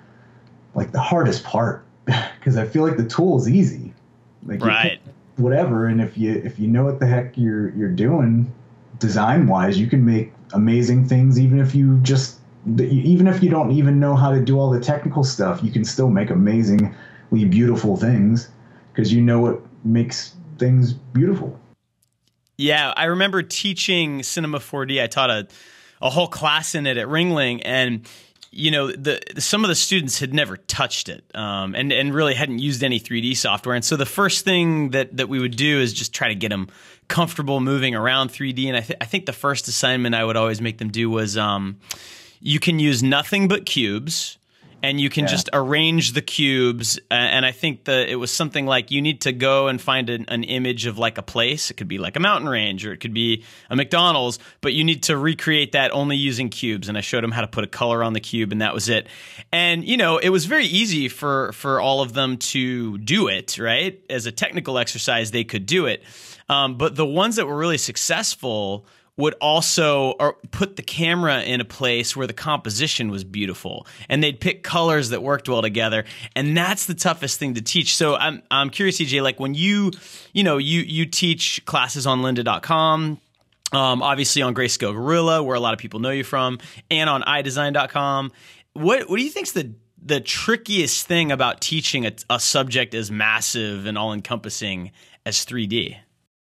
hardest part, because I feel like the tool is easy. Right. Whatever, and if you know what the heck you're doing design wise, you can make amazing things. Even if you don't even know how to do all the technical stuff, you can still make amazingly beautiful things because you know what makes things beautiful. Yeah, I remember teaching Cinema 4D. I taught a whole class in it at Ringling, and some of the students had never touched it, and really hadn't used any 3D software. And so the first thing that we would do is just try to get them comfortable moving around 3D. And I think the first assignment I would always make them do was you can use nothing but cubes, and you can just arrange the cubes. And I think it was something like, you need to go and find an image of like a place. It could be like a mountain range, or it could be a McDonald's, but you need to recreate that only using cubes. And I showed them how to put a color on the cube, and that was it. And, it was very easy for all of them to do it, right? As a technical exercise, they could do it. But the ones that were really successful would also put the camera in a place where the composition was beautiful, and they'd pick colors that worked well together. And that's the toughest thing to teach. So I'm curious, CJ, like when you teach classes on lynda.com, obviously on Grayscale Gorilla, where a lot of people know you from, and on iDesign.com, what do you think's the trickiest thing about teaching a subject as massive and all encompassing as 3D?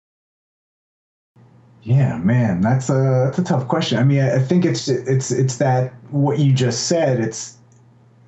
Yeah, man, that's a tough question. I mean, I think it's that what you just said.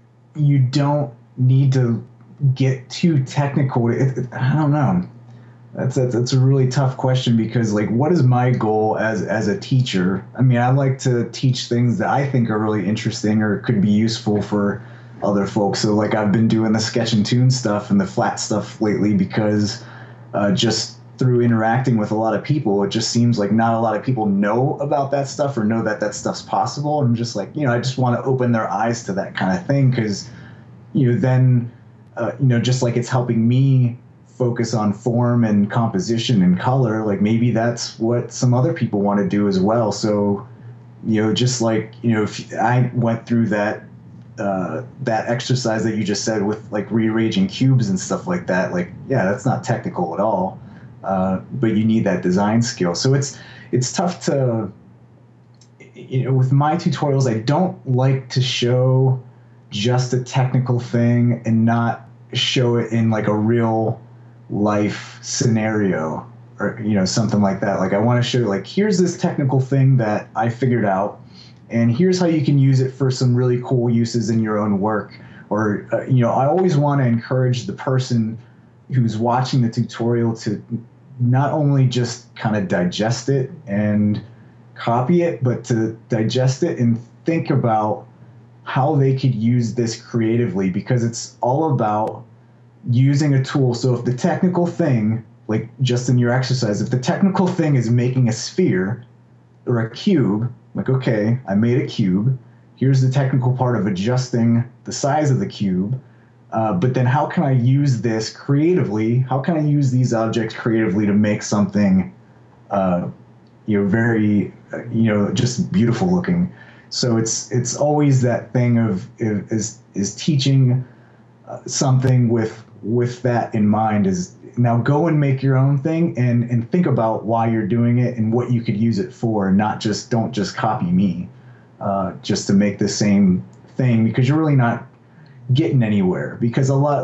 You don't need to get too technical. I don't know. That's a really tough question because like what is my goal as a teacher? I mean, I like to teach things that I think are really interesting or could be useful for other folks. So like I've been doing the sketch and tune stuff and the flat stuff lately because just through interacting with a lot of people, it just seems like not a lot of people know about that stuff or know that that stuff's possible. And just like, I just want to open their eyes to that kind of thing because, then, just like it's helping me focus on form and composition and color, like maybe that's what some other people want to do as well. So, just like, if I went through that exercise that you just said with like rearranging cubes and stuff like that, like, yeah, that's not technical at all. But you need that design skill. So it's tough to, with my tutorials, I don't like to show just a technical thing and not show it in like a real life scenario or something like that. Like I want to show like here's this technical thing that I figured out and here's how you can use it for some really cool uses in your own work. Or I always want to encourage the person who's watching the tutorial to not only just kind of digest it and copy it, but to digest it and think about how they could use this creatively, because it's all about using a tool. So if the technical thing, like just in your exercise, if the technical thing is making a sphere or a cube, like, okay, I made a cube. Here's the technical part of adjusting the size of the cube. But then how can I use this creatively? How can I use these objects creatively to make something, very, just beautiful looking? So it's always that thing of is teaching something with that in mind. Is now go and make your own thing and think about why you're doing it and what you could use it for. Don't just copy me just to make the same thing, because you're really not getting anywhere. Because a lot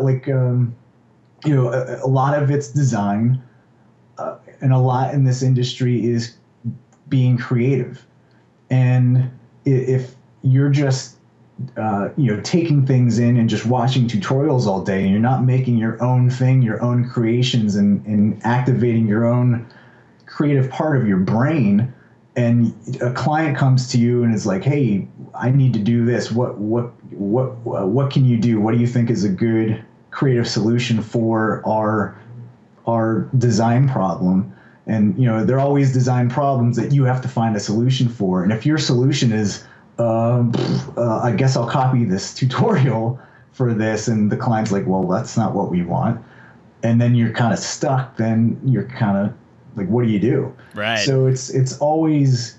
a lot of it's design and a lot in this industry is being creative. And if you're just taking things in and just watching tutorials all day and you're not making your own thing, your own creations and activating your own creative part of your brain, and a client comes to you and is like, hey, I need to do this. What can you do? What do you think is a good creative solution for our design problem? And, there are always design problems that you have to find a solution for. And if your solution is, I guess I'll copy this tutorial for this, and the client's like, well, that's not what we want, and then you're kind of stuck, then you're kind of like, what do you do? Right. So it's always,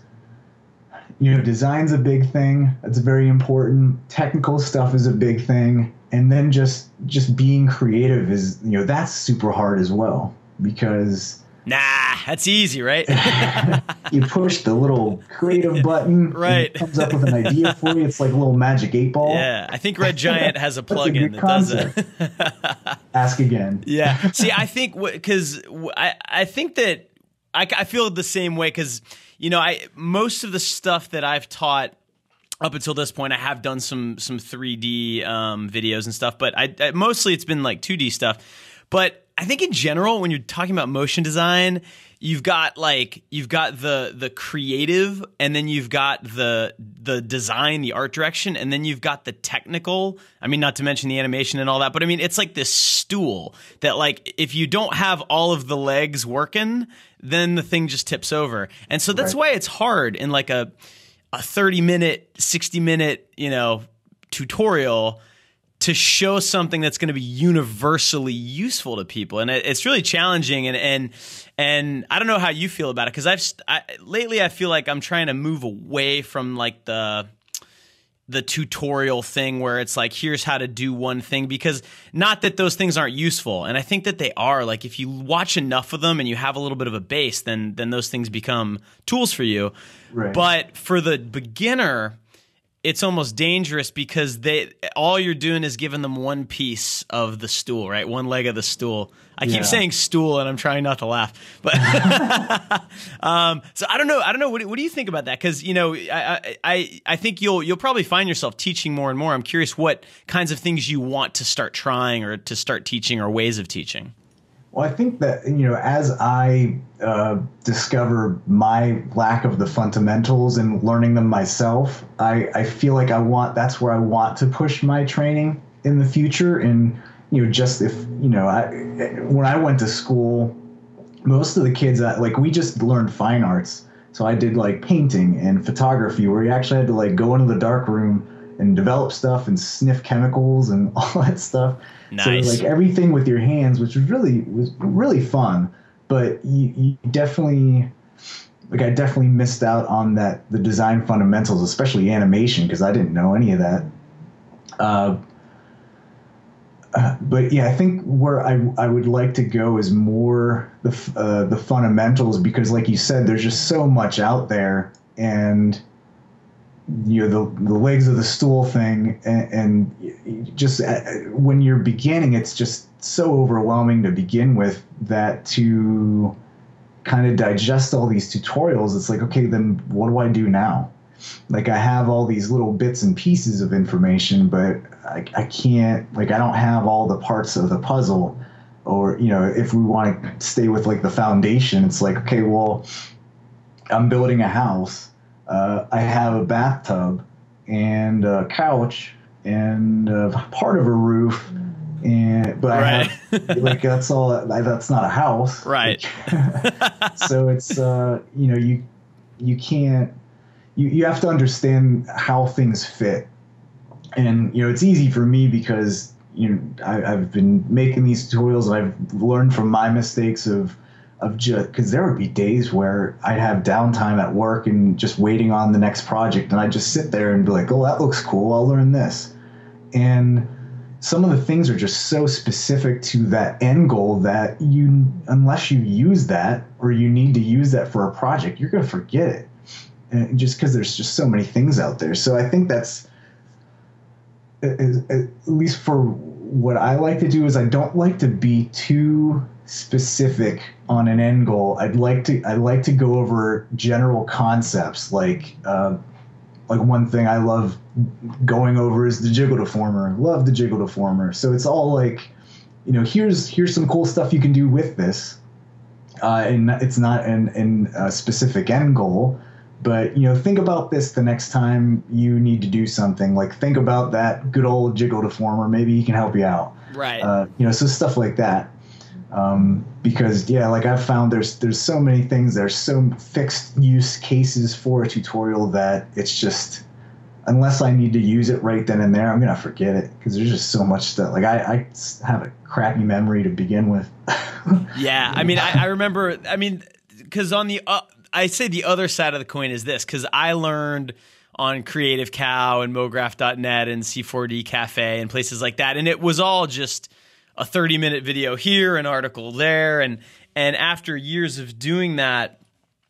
design's a big thing. That's very important. Technical stuff is a big thing. And then just being creative is, that's super hard as well, because that's easy, right? you push the little creative button, right? And it comes up with an idea for you. It's like a little magic 8-ball. Yeah, I think Red Giant has a plugin that does it. Ask again. Yeah. See, I think because I think that I feel the same way, because most of the stuff that I've taught up until this point, I have done some 3D videos and stuff, but I mostly it's been like 2D stuff. But I think in general, when you're talking about motion design, you've got the creative, and then you've got the design, the art direction, and then you've got the technical. I mean, not to mention the animation and all that, but I mean, it's like this stool that, like, if you don't have all of the legs working, then the thing just tips over. And so that's why it's hard in like a 30-minute, 60-minute, tutorial to show something that's going to be universally useful to people. And it's really challenging. And I don't know how you feel about it, because lately I feel like I'm trying to move away from like the tutorial thing where it's like, here's how to do one thing, because not that those things aren't useful. And I think that they are. Like, if you watch enough of them and you have a little bit of a base, then those things become tools for you. Right. But for the beginner, it's almost dangerous, because all you're doing is giving them one piece of the stool, right? One leg of the stool. I keep saying stool, and I'm trying not to laugh. But so I don't know. What do you think about that? Because I think you'll probably find yourself teaching more and more. I'm curious what kinds of things you want to start trying or to start teaching, or ways of teaching. Well, I think that, as I discover my lack of the fundamentals and learning them myself, I feel like that's where I want to push my training in the future. And, just if, when I went to school, most of the kids, we just learned fine arts. So I did like painting and photography, where you actually had to like go into the dark room and develop stuff and sniff chemicals and all that stuff. Nice. So like everything with your hands, which was really fun. But you definitely, I definitely missed out on the design fundamentals, especially animation, because I didn't know any of that. But yeah, I think where I would like to go is more the fundamentals, because like you said, there's just so much out there, and the legs of the stool thing, and just when you're beginning, it's just so overwhelming to begin with, that to kind of digest all these tutorials, it's like, okay, then what do I do now? Like, I have all these little bits and pieces of information, but I can't, like, I don't have all the parts of the puzzle. Or, if we want to stay with like the foundation, it's like, okay, well, I'm building a house. I have a bathtub and a couch and part of a roof, but I have, like, that's all. That's not a house, right? So it's you can't. You have to understand how things fit, and it's easy for me because I've been making these tutorials, and I've learned from my mistakes of just, because there would be days where I'd have downtime at work and just waiting on the next project, and I'd just sit there and be like, oh, that looks cool, I'll learn this. And some of the things are just so specific to that end goal that unless you use that, or you need to use that for a project, you're going to forget it. And just because there's just so many things out there. So I think that's, at least for what I like to do, is I don't like to be too specific on an end goal. I like to go over general concepts, like one thing I love going over is the jiggle deformer. Love the jiggle deformer. So it's all like, here's some cool stuff you can do with this, and it's not a specific end goal. But, think about this the next time you need to do something. Like, think about that good old jiggle deformer. Maybe he can help you out. Right. So stuff like that. Because, yeah, like I've found there's so many things. There's so fixed use cases for a tutorial that it's just, unless I need to use it right then and there, I'm going to forget it, because there's just so much stuff. Like, I have a crappy memory to begin with. Yeah. I mean, I remember, because on the I say the other side of the coin is this, because I learned on Creative Cow and MoGraph.net and C4D Cafe and places like that, and it was all just a 30-minute video here, an article there, and after years of doing that,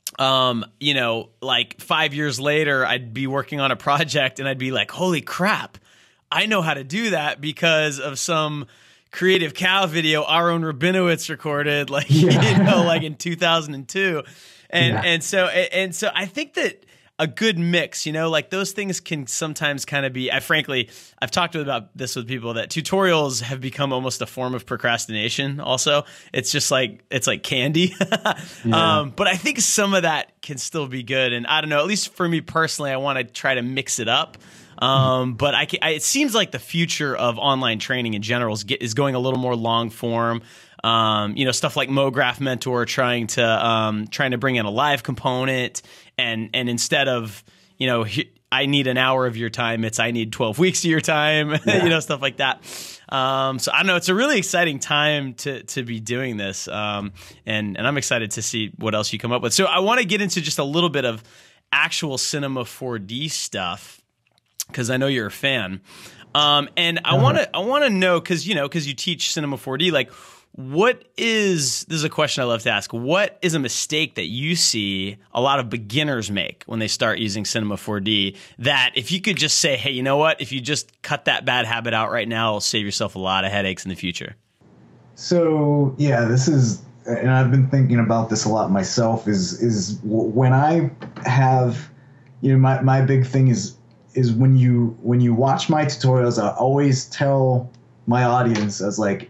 like 5 years later, I'd be working on a project and I'd be like, holy crap, I know how to do that because of some Creative Cow video Aaron Rabinowitz recorded, like, like in 2002. And so I think that a good mix, like those things can sometimes kind of be, I've talked about this with people, that tutorials have become almost a form of procrastination also. It's just like, it's like candy. But I think some of that can still be good. And I don't know, at least for me personally, I want to try to mix it up. But it seems like the future of online training in general is going a little more long form. Stuff like MoGraph Mentor trying to bring in a live component, and instead of, I need an hour of your time, it's I need 12 weeks of your time, stuff like that. So I don't know, it's a really exciting time to be doing this. And I'm excited to see what else you come up with. So I want to get into just a little bit of actual Cinema 4D stuff, because I know you're a fan. And I want to know, because you teach Cinema 4D, like, this is a question I love to ask. What is a mistake that you see a lot of beginners make when they start using Cinema 4D, that if you could just say, hey, you know what, if you just cut that bad habit out right now, it'll save yourself a lot of headaches in the future? So, yeah, this is, and I've been thinking about this a lot myself, is when I have, my big thing is when you watch my tutorials, I always tell my audience, as like,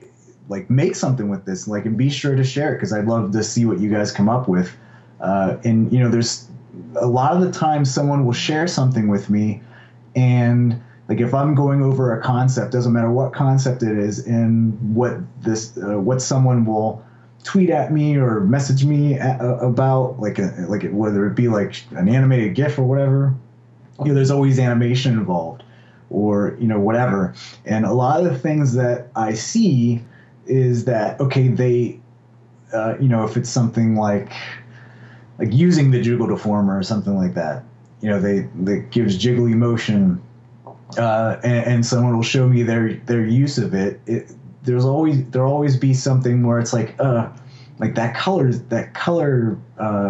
like make something with this, like, and be sure to share it, because I'd love to see what you guys come up with. And you know, there's a lot of the time someone will share something with me, and like if I'm going over a concept, doesn't matter what concept it is, and what someone will tweet at me or message me about, like whether it be like an animated GIF or whatever, you know, there's always animation involved, or you know, whatever. And a lot of the things that I see is that, okay, they, you know, if it's something like using the Jiggle Deformer or something like that, you know, that gives jiggly motion, and someone will show me their use of it. There'll always be something where it's like that color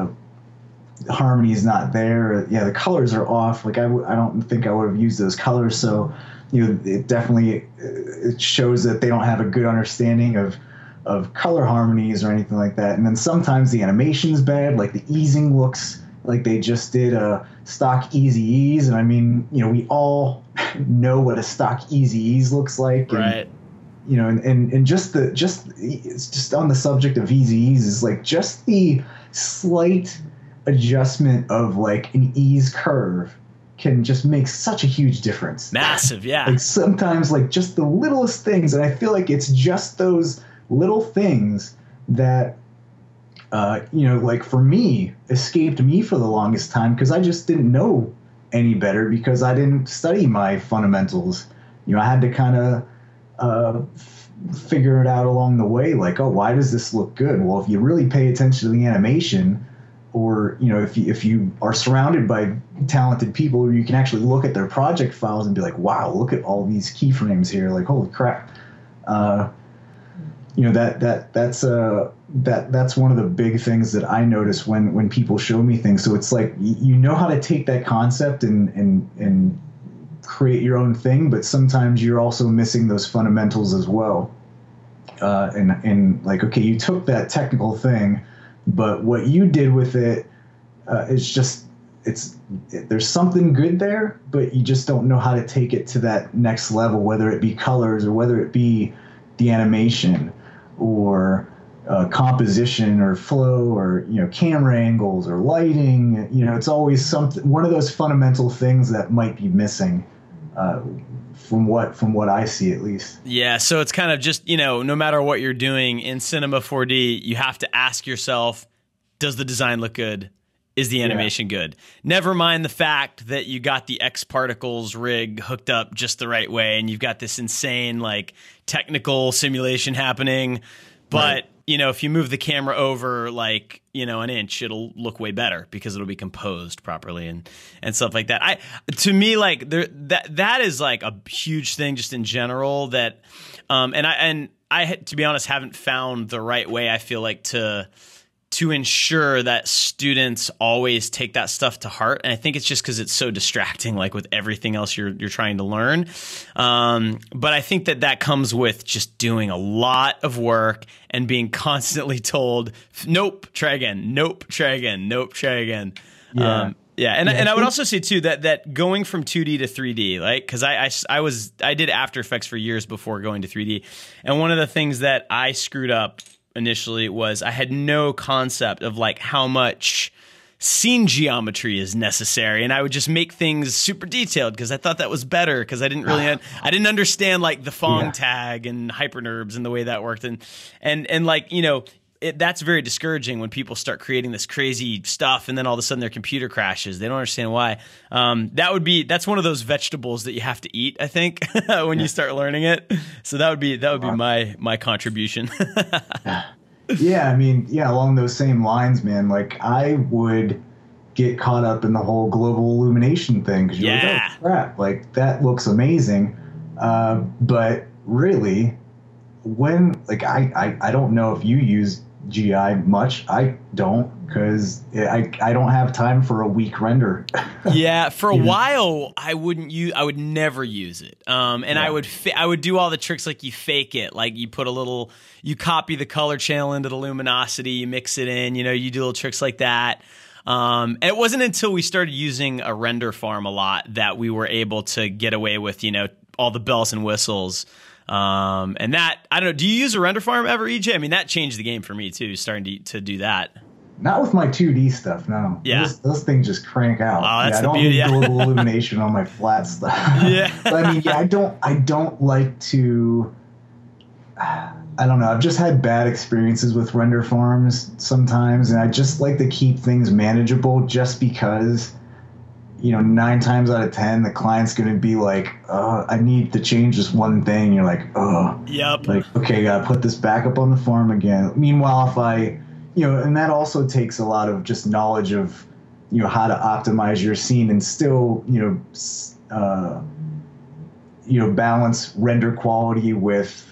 harmony is not there. Yeah, the colors are off. Like I don't think I would have used those colors. So, you know, it definitely it shows that they don't have a good understanding of color harmonies or anything like that. And then sometimes the animation's bad. Like the easing looks like they just did a stock Easy Ease. And I mean, you know, we all know what a stock Easy Ease looks like. And, right. You know, and just it's just on the subject of Easy Ease is like just the slight adjustment of like an ease curve can just make such a huge difference. Massive, yeah. Like sometimes like just the littlest things, and I feel like it's just those little things that you know, like for me, escaped me for the longest time, because I just didn't know any better, because I didn't study my fundamentals. You know, I had to kind of figure it out along the way, like, oh, why does this look good? Well, if you really pay attention to the animation, or you know, if you are surrounded by talented people where you can actually look at their project files and be like, wow, look at all these keyframes here, like holy crap. You know, that's one of the big things that I notice when people show me things. So it's like, you know how to take that concept and create your own thing, but sometimes you're also missing those fundamentals as well. And like, okay, you took that technical thing, but what you did with it is just, there's something good there, but you just don't know how to take it to that next level, whether it be colors or whether it be the animation or composition or flow or, you know, camera angles or lighting. You know, it's always one of those fundamental things that might be missing, from what I see, at least. Yeah, so it's kind of just, you know, no matter what you're doing in Cinema 4D, you have to ask yourself, does the design look good? Is the animation good? Never mind the fact that you got the X Particles rig hooked up just the right way, and you've got this insane like technical simulation happening. But right. You know, if you move the camera over like, you know, an inch, it'll look way better because it'll be composed properly and stuff like that. To me, like that is like a huge thing just in general that, and I to be honest haven't found the right way. I feel like to ensure that students always take that stuff to heart. And I think it's just because it's so distracting, like with everything else you're trying to learn. But I think that comes with just doing a lot of work and being constantly told, nope, try again, nope, try again, nope, try again. Yeah. And I would also say too that going from 2D to 3D, like, because I did After Effects for years before going to 3D, and one of the things that I screwed up initially was I had no concept of like how much scene geometry is necessary, and I would just make things super detailed because I thought that was better, because I didn't really I didn't understand like the Phong tag and hypernerbs and the way that worked, and like, you know, that's very discouraging when people start creating this crazy stuff and then all of a sudden their computer crashes. They don't understand why. That's one of those vegetables that you have to eat, I think, when you start learning it. So that would be my contribution. Yeah, I mean, yeah, along those same lines, man. Like I would get caught up in the whole global illumination thing because you're like, oh crap, like that looks amazing. But really, when like I don't know if you use GI much. I don't, because I don't have time for a week render. Yeah, for a while I would never use it. And I would do all the tricks, like you fake it, like you copy the color channel into the luminosity, you mix it in, you do little tricks like that. And it wasn't until we started using a render farm a lot that we were able to get away with, all the bells and whistles. And that, I don't know, do you use a render farm ever, EJ? I mean, that changed the game for me too, starting to do that. Not with my 2D stuff, no. Yeah. Those things just crank out. Oh, that's I the don't beauty. need global illumination on my flat stuff. Yeah. But I mean, I don't like to. I don't know. I've just had bad experiences with render farms sometimes, and I just like to keep things manageable. Just because, 9 times out of 10, the client's going to be like, "I need to change this one thing." You're like, "Oh, yep." Like, okay, gotta put this back up on the farm again. Meanwhile, if I and that also takes a lot of just knowledge of, how to optimize your scene and still, balance render quality with,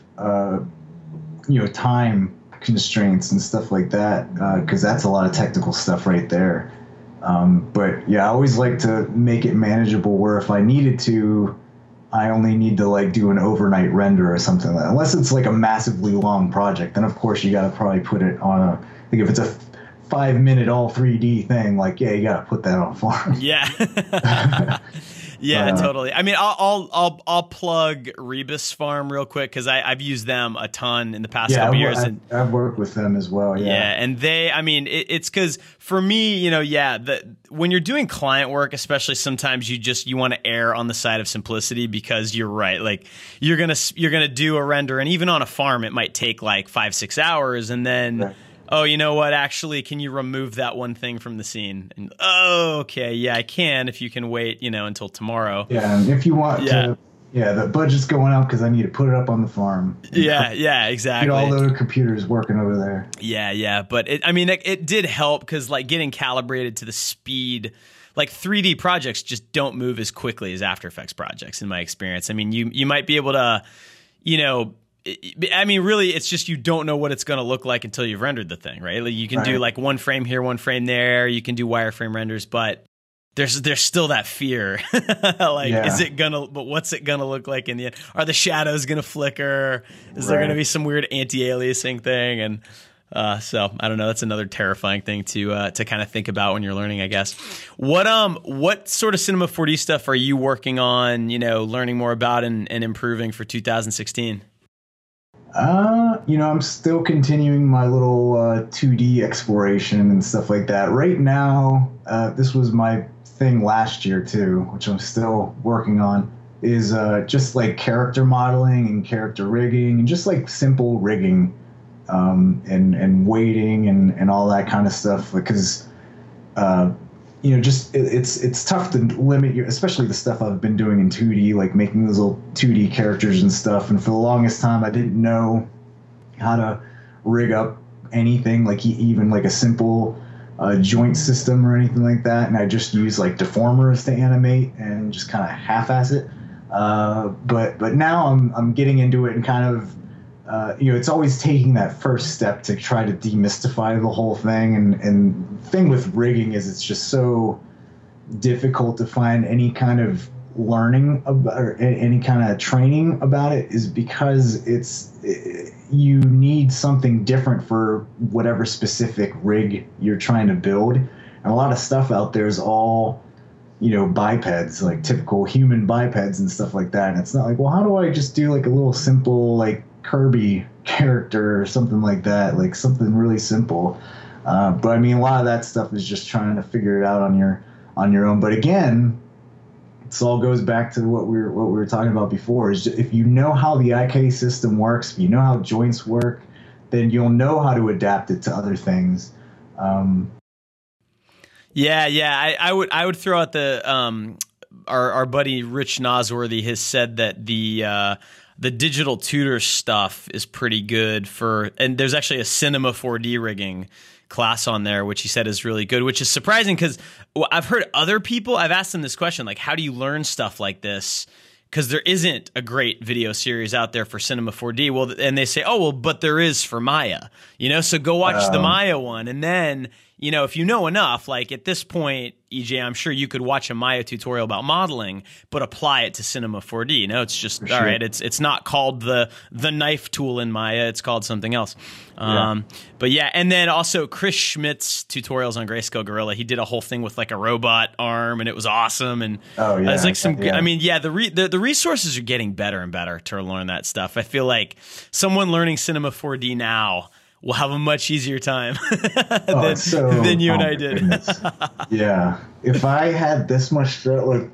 time constraints and stuff like that, because that's a lot of technical stuff right there. But yeah, I always like to make it manageable where if I needed to, I only need to do an overnight render or something like that. Unless it's like a massively long project, then of course you got to probably put it on if it's a 5-minute all 3D thing, you got to put that on farm. Yeah. Yeah, totally. I mean, I'll plug Rebus Farm real quick because I've used them a ton in the past couple years. And I've worked with them as well. Yeah. Yeah, and it's because for me, when you're doing client work, especially sometimes you want to err on the side of simplicity because you're right. You're gonna do a render, and even on a farm, it might take 5-6 hours, and then. Right. Oh, you know what? Actually, can you remove that one thing from the scene? And okay, yeah, I can if you can wait, until tomorrow. Yeah, and if you want to, the budget's going up because I need to put it up on the farm. Yeah, exactly. Get all the other computers working over there. Yeah, but it did help because getting calibrated to the speed. 3D projects just don't move as quickly as After Effects projects, in my experience. I mean, you might be able to, really, it's just you don't know what it's going to look like until you've rendered the thing, right? You can do one frame here, one frame there. You can do wireframe renders, but there's still that fear. Is it gonna? But what's it gonna look like in the end? Are the shadows gonna flicker? Is there gonna be some weird anti-aliasing thing? And so I don't know. That's another terrifying thing to kind of think about when you're learning, I guess. What sort of Cinema 4D stuff are you working on? Learning more about and improving for 2016. I'm still continuing my little 2D exploration and stuff like that. Right now, this was my thing last year too, which I'm still working on, is just character modeling and character rigging and just simple rigging, and weighting and all that kind of stuff, because it's tough to limit especially the stuff I've been doing in 2D, making those little 2D characters and stuff. And for the longest time, I didn't know how to rig up anything, even a simple joint system or anything like that. And I just use deformers to animate and just kind of half-ass it. But now I'm getting into it and kind of, it's always taking that first step to try to demystify the whole thing. And the thing with rigging is it's just so difficult to find any kind of learning about or any kind of training about it, is because you need something different for whatever specific rig you're trying to build. And a lot of stuff out there is all, bipeds, typical human bipeds and stuff like that. And it's not well, how do I just do a little simple, Kirby character or something like that, something really simple. But I mean, a lot of that stuff is just trying to figure it out on your own. But again, it all goes back to what we were talking about before, is if you know how the IK system works, if you know how joints work, then you'll know how to adapt it to other things. I would throw out the our buddy Rich Nosworthy has said that the digital tutor stuff is pretty good and there's actually a Cinema 4D rigging class on there, which he said is really good, which is surprising because I've heard other people, I've asked them this question, how do you learn stuff like this? Because there isn't a great video series out there for Cinema 4D. Well, and they say, but there is for Maya, so go watch the Maya one. And then you know, if you know enough, like at this point, EJ, I'm sure you could watch a Maya tutorial about modeling, but apply it to Cinema 4D. You know, it's just, all right, it's not called the knife tool in Maya. It's called something else. But yeah, and then also Chris Schmidt's tutorials on Grayscale Gorilla. He did a whole thing with like a robot arm, and it was awesome. And it's like I mean, the resources are getting better and better to learn that stuff. I feel like someone learning Cinema 4D now will have a much easier time than you and I did. Yeah. If I had this much stress,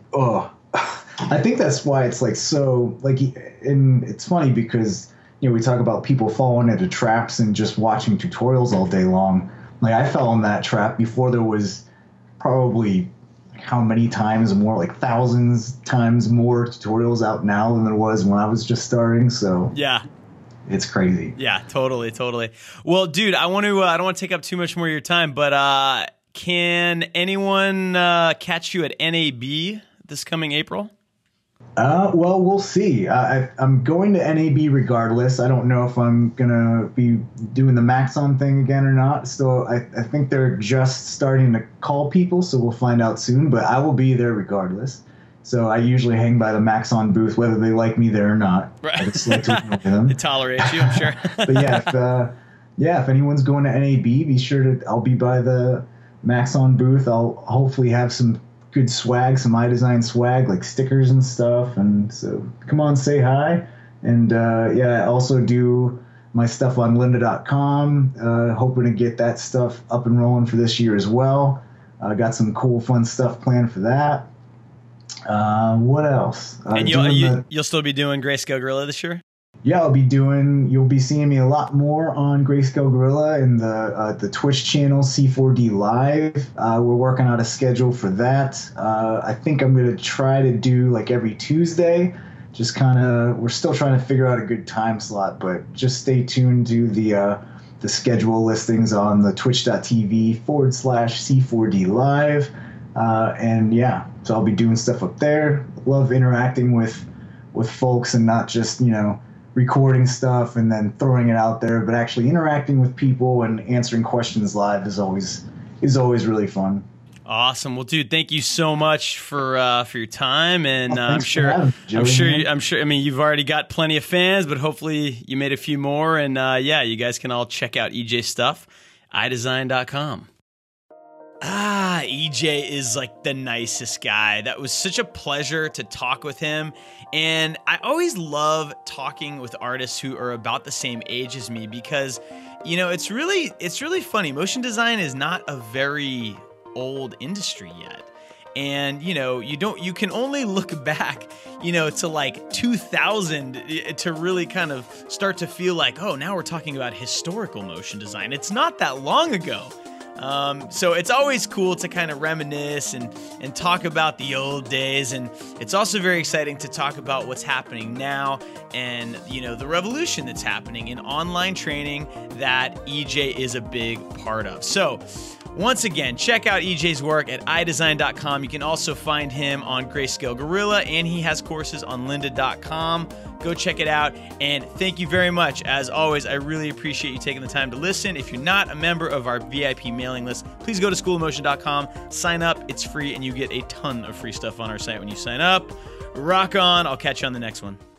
I think that's why it's like so, like, and it's funny because, you know, we talk about people falling into traps and just watching tutorials all day long. Like, I fell in that trap before there was probably how many times more, like thousands times more tutorials out now than there was when I was just starting. So yeah. It's crazy. Yeah, totally. Well, dude, I don't want to take up too much more of your time, but can anyone catch you at NAB this coming April? Well, we'll see. I'm going to NAB regardless. I don't know if I'm gonna be doing the Maxon thing again or not. So I think they're just starting to call people, so we'll find out soon. But I will be there regardless. So I usually hang by the Maxon booth, whether they like me there or not. Right. I just like to annoy them. They tolerate you, I'm sure. But if anyone's going to NAB, be sure I'll be by the Maxon booth. I'll hopefully have some good swag, some iDesign swag, like stickers and stuff. And so come on, say hi. And I also do my stuff on lynda.com. Hoping to get that stuff up and rolling for this year as well. Got some cool, fun stuff planned for that. What else? And you'll still be doing Grayscale Gorilla this year? Yeah, you'll be seeing me a lot more on Grayscale Gorilla and the Twitch channel C4D Live. We're working out a schedule for that. I think I'm going to try to do like every Tuesday. Just we're still trying to figure out a good time slot, but just stay tuned to the schedule listings on the twitch.tv/C4D Live. So I'll be doing stuff up there. Love interacting with folks and not just, you know, recording stuff and then throwing it out there, but actually interacting with people and answering questions live is always really fun. Awesome. Well, dude, thank you so much for your time, and I'm sure. I mean, you've already got plenty of fans, but hopefully you made a few more. And you guys can all check out EJ's stuff, iDesign.com. EJ is like the nicest guy. That was such a pleasure to talk with him. And I always love talking with artists who are about the same age as me because, you know, it's really funny. Motion design is not a very old industry yet. And, you know, you can only look back, you know, to like 2000 to really kind of start to feel like, oh, now we're talking about historical motion design. It's not that long ago. So it's always cool to kind of reminisce and talk about the old days. And it's also very exciting to talk about what's happening now and, you know, the revolution that's happening in online training that EJ is a big part of. So once again, check out EJ's work at iDesign.com. You can also find him on Grayscale Gorilla, and he has courses on lynda.com. Go check it out, and thank you very much. As always, I really appreciate you taking the time to listen. If you're not a member of our VIP mailing list, please go to schoolofmotion.com, sign up. It's free, and you get a ton of free stuff on our site when you sign up. Rock on. I'll catch you on the next one.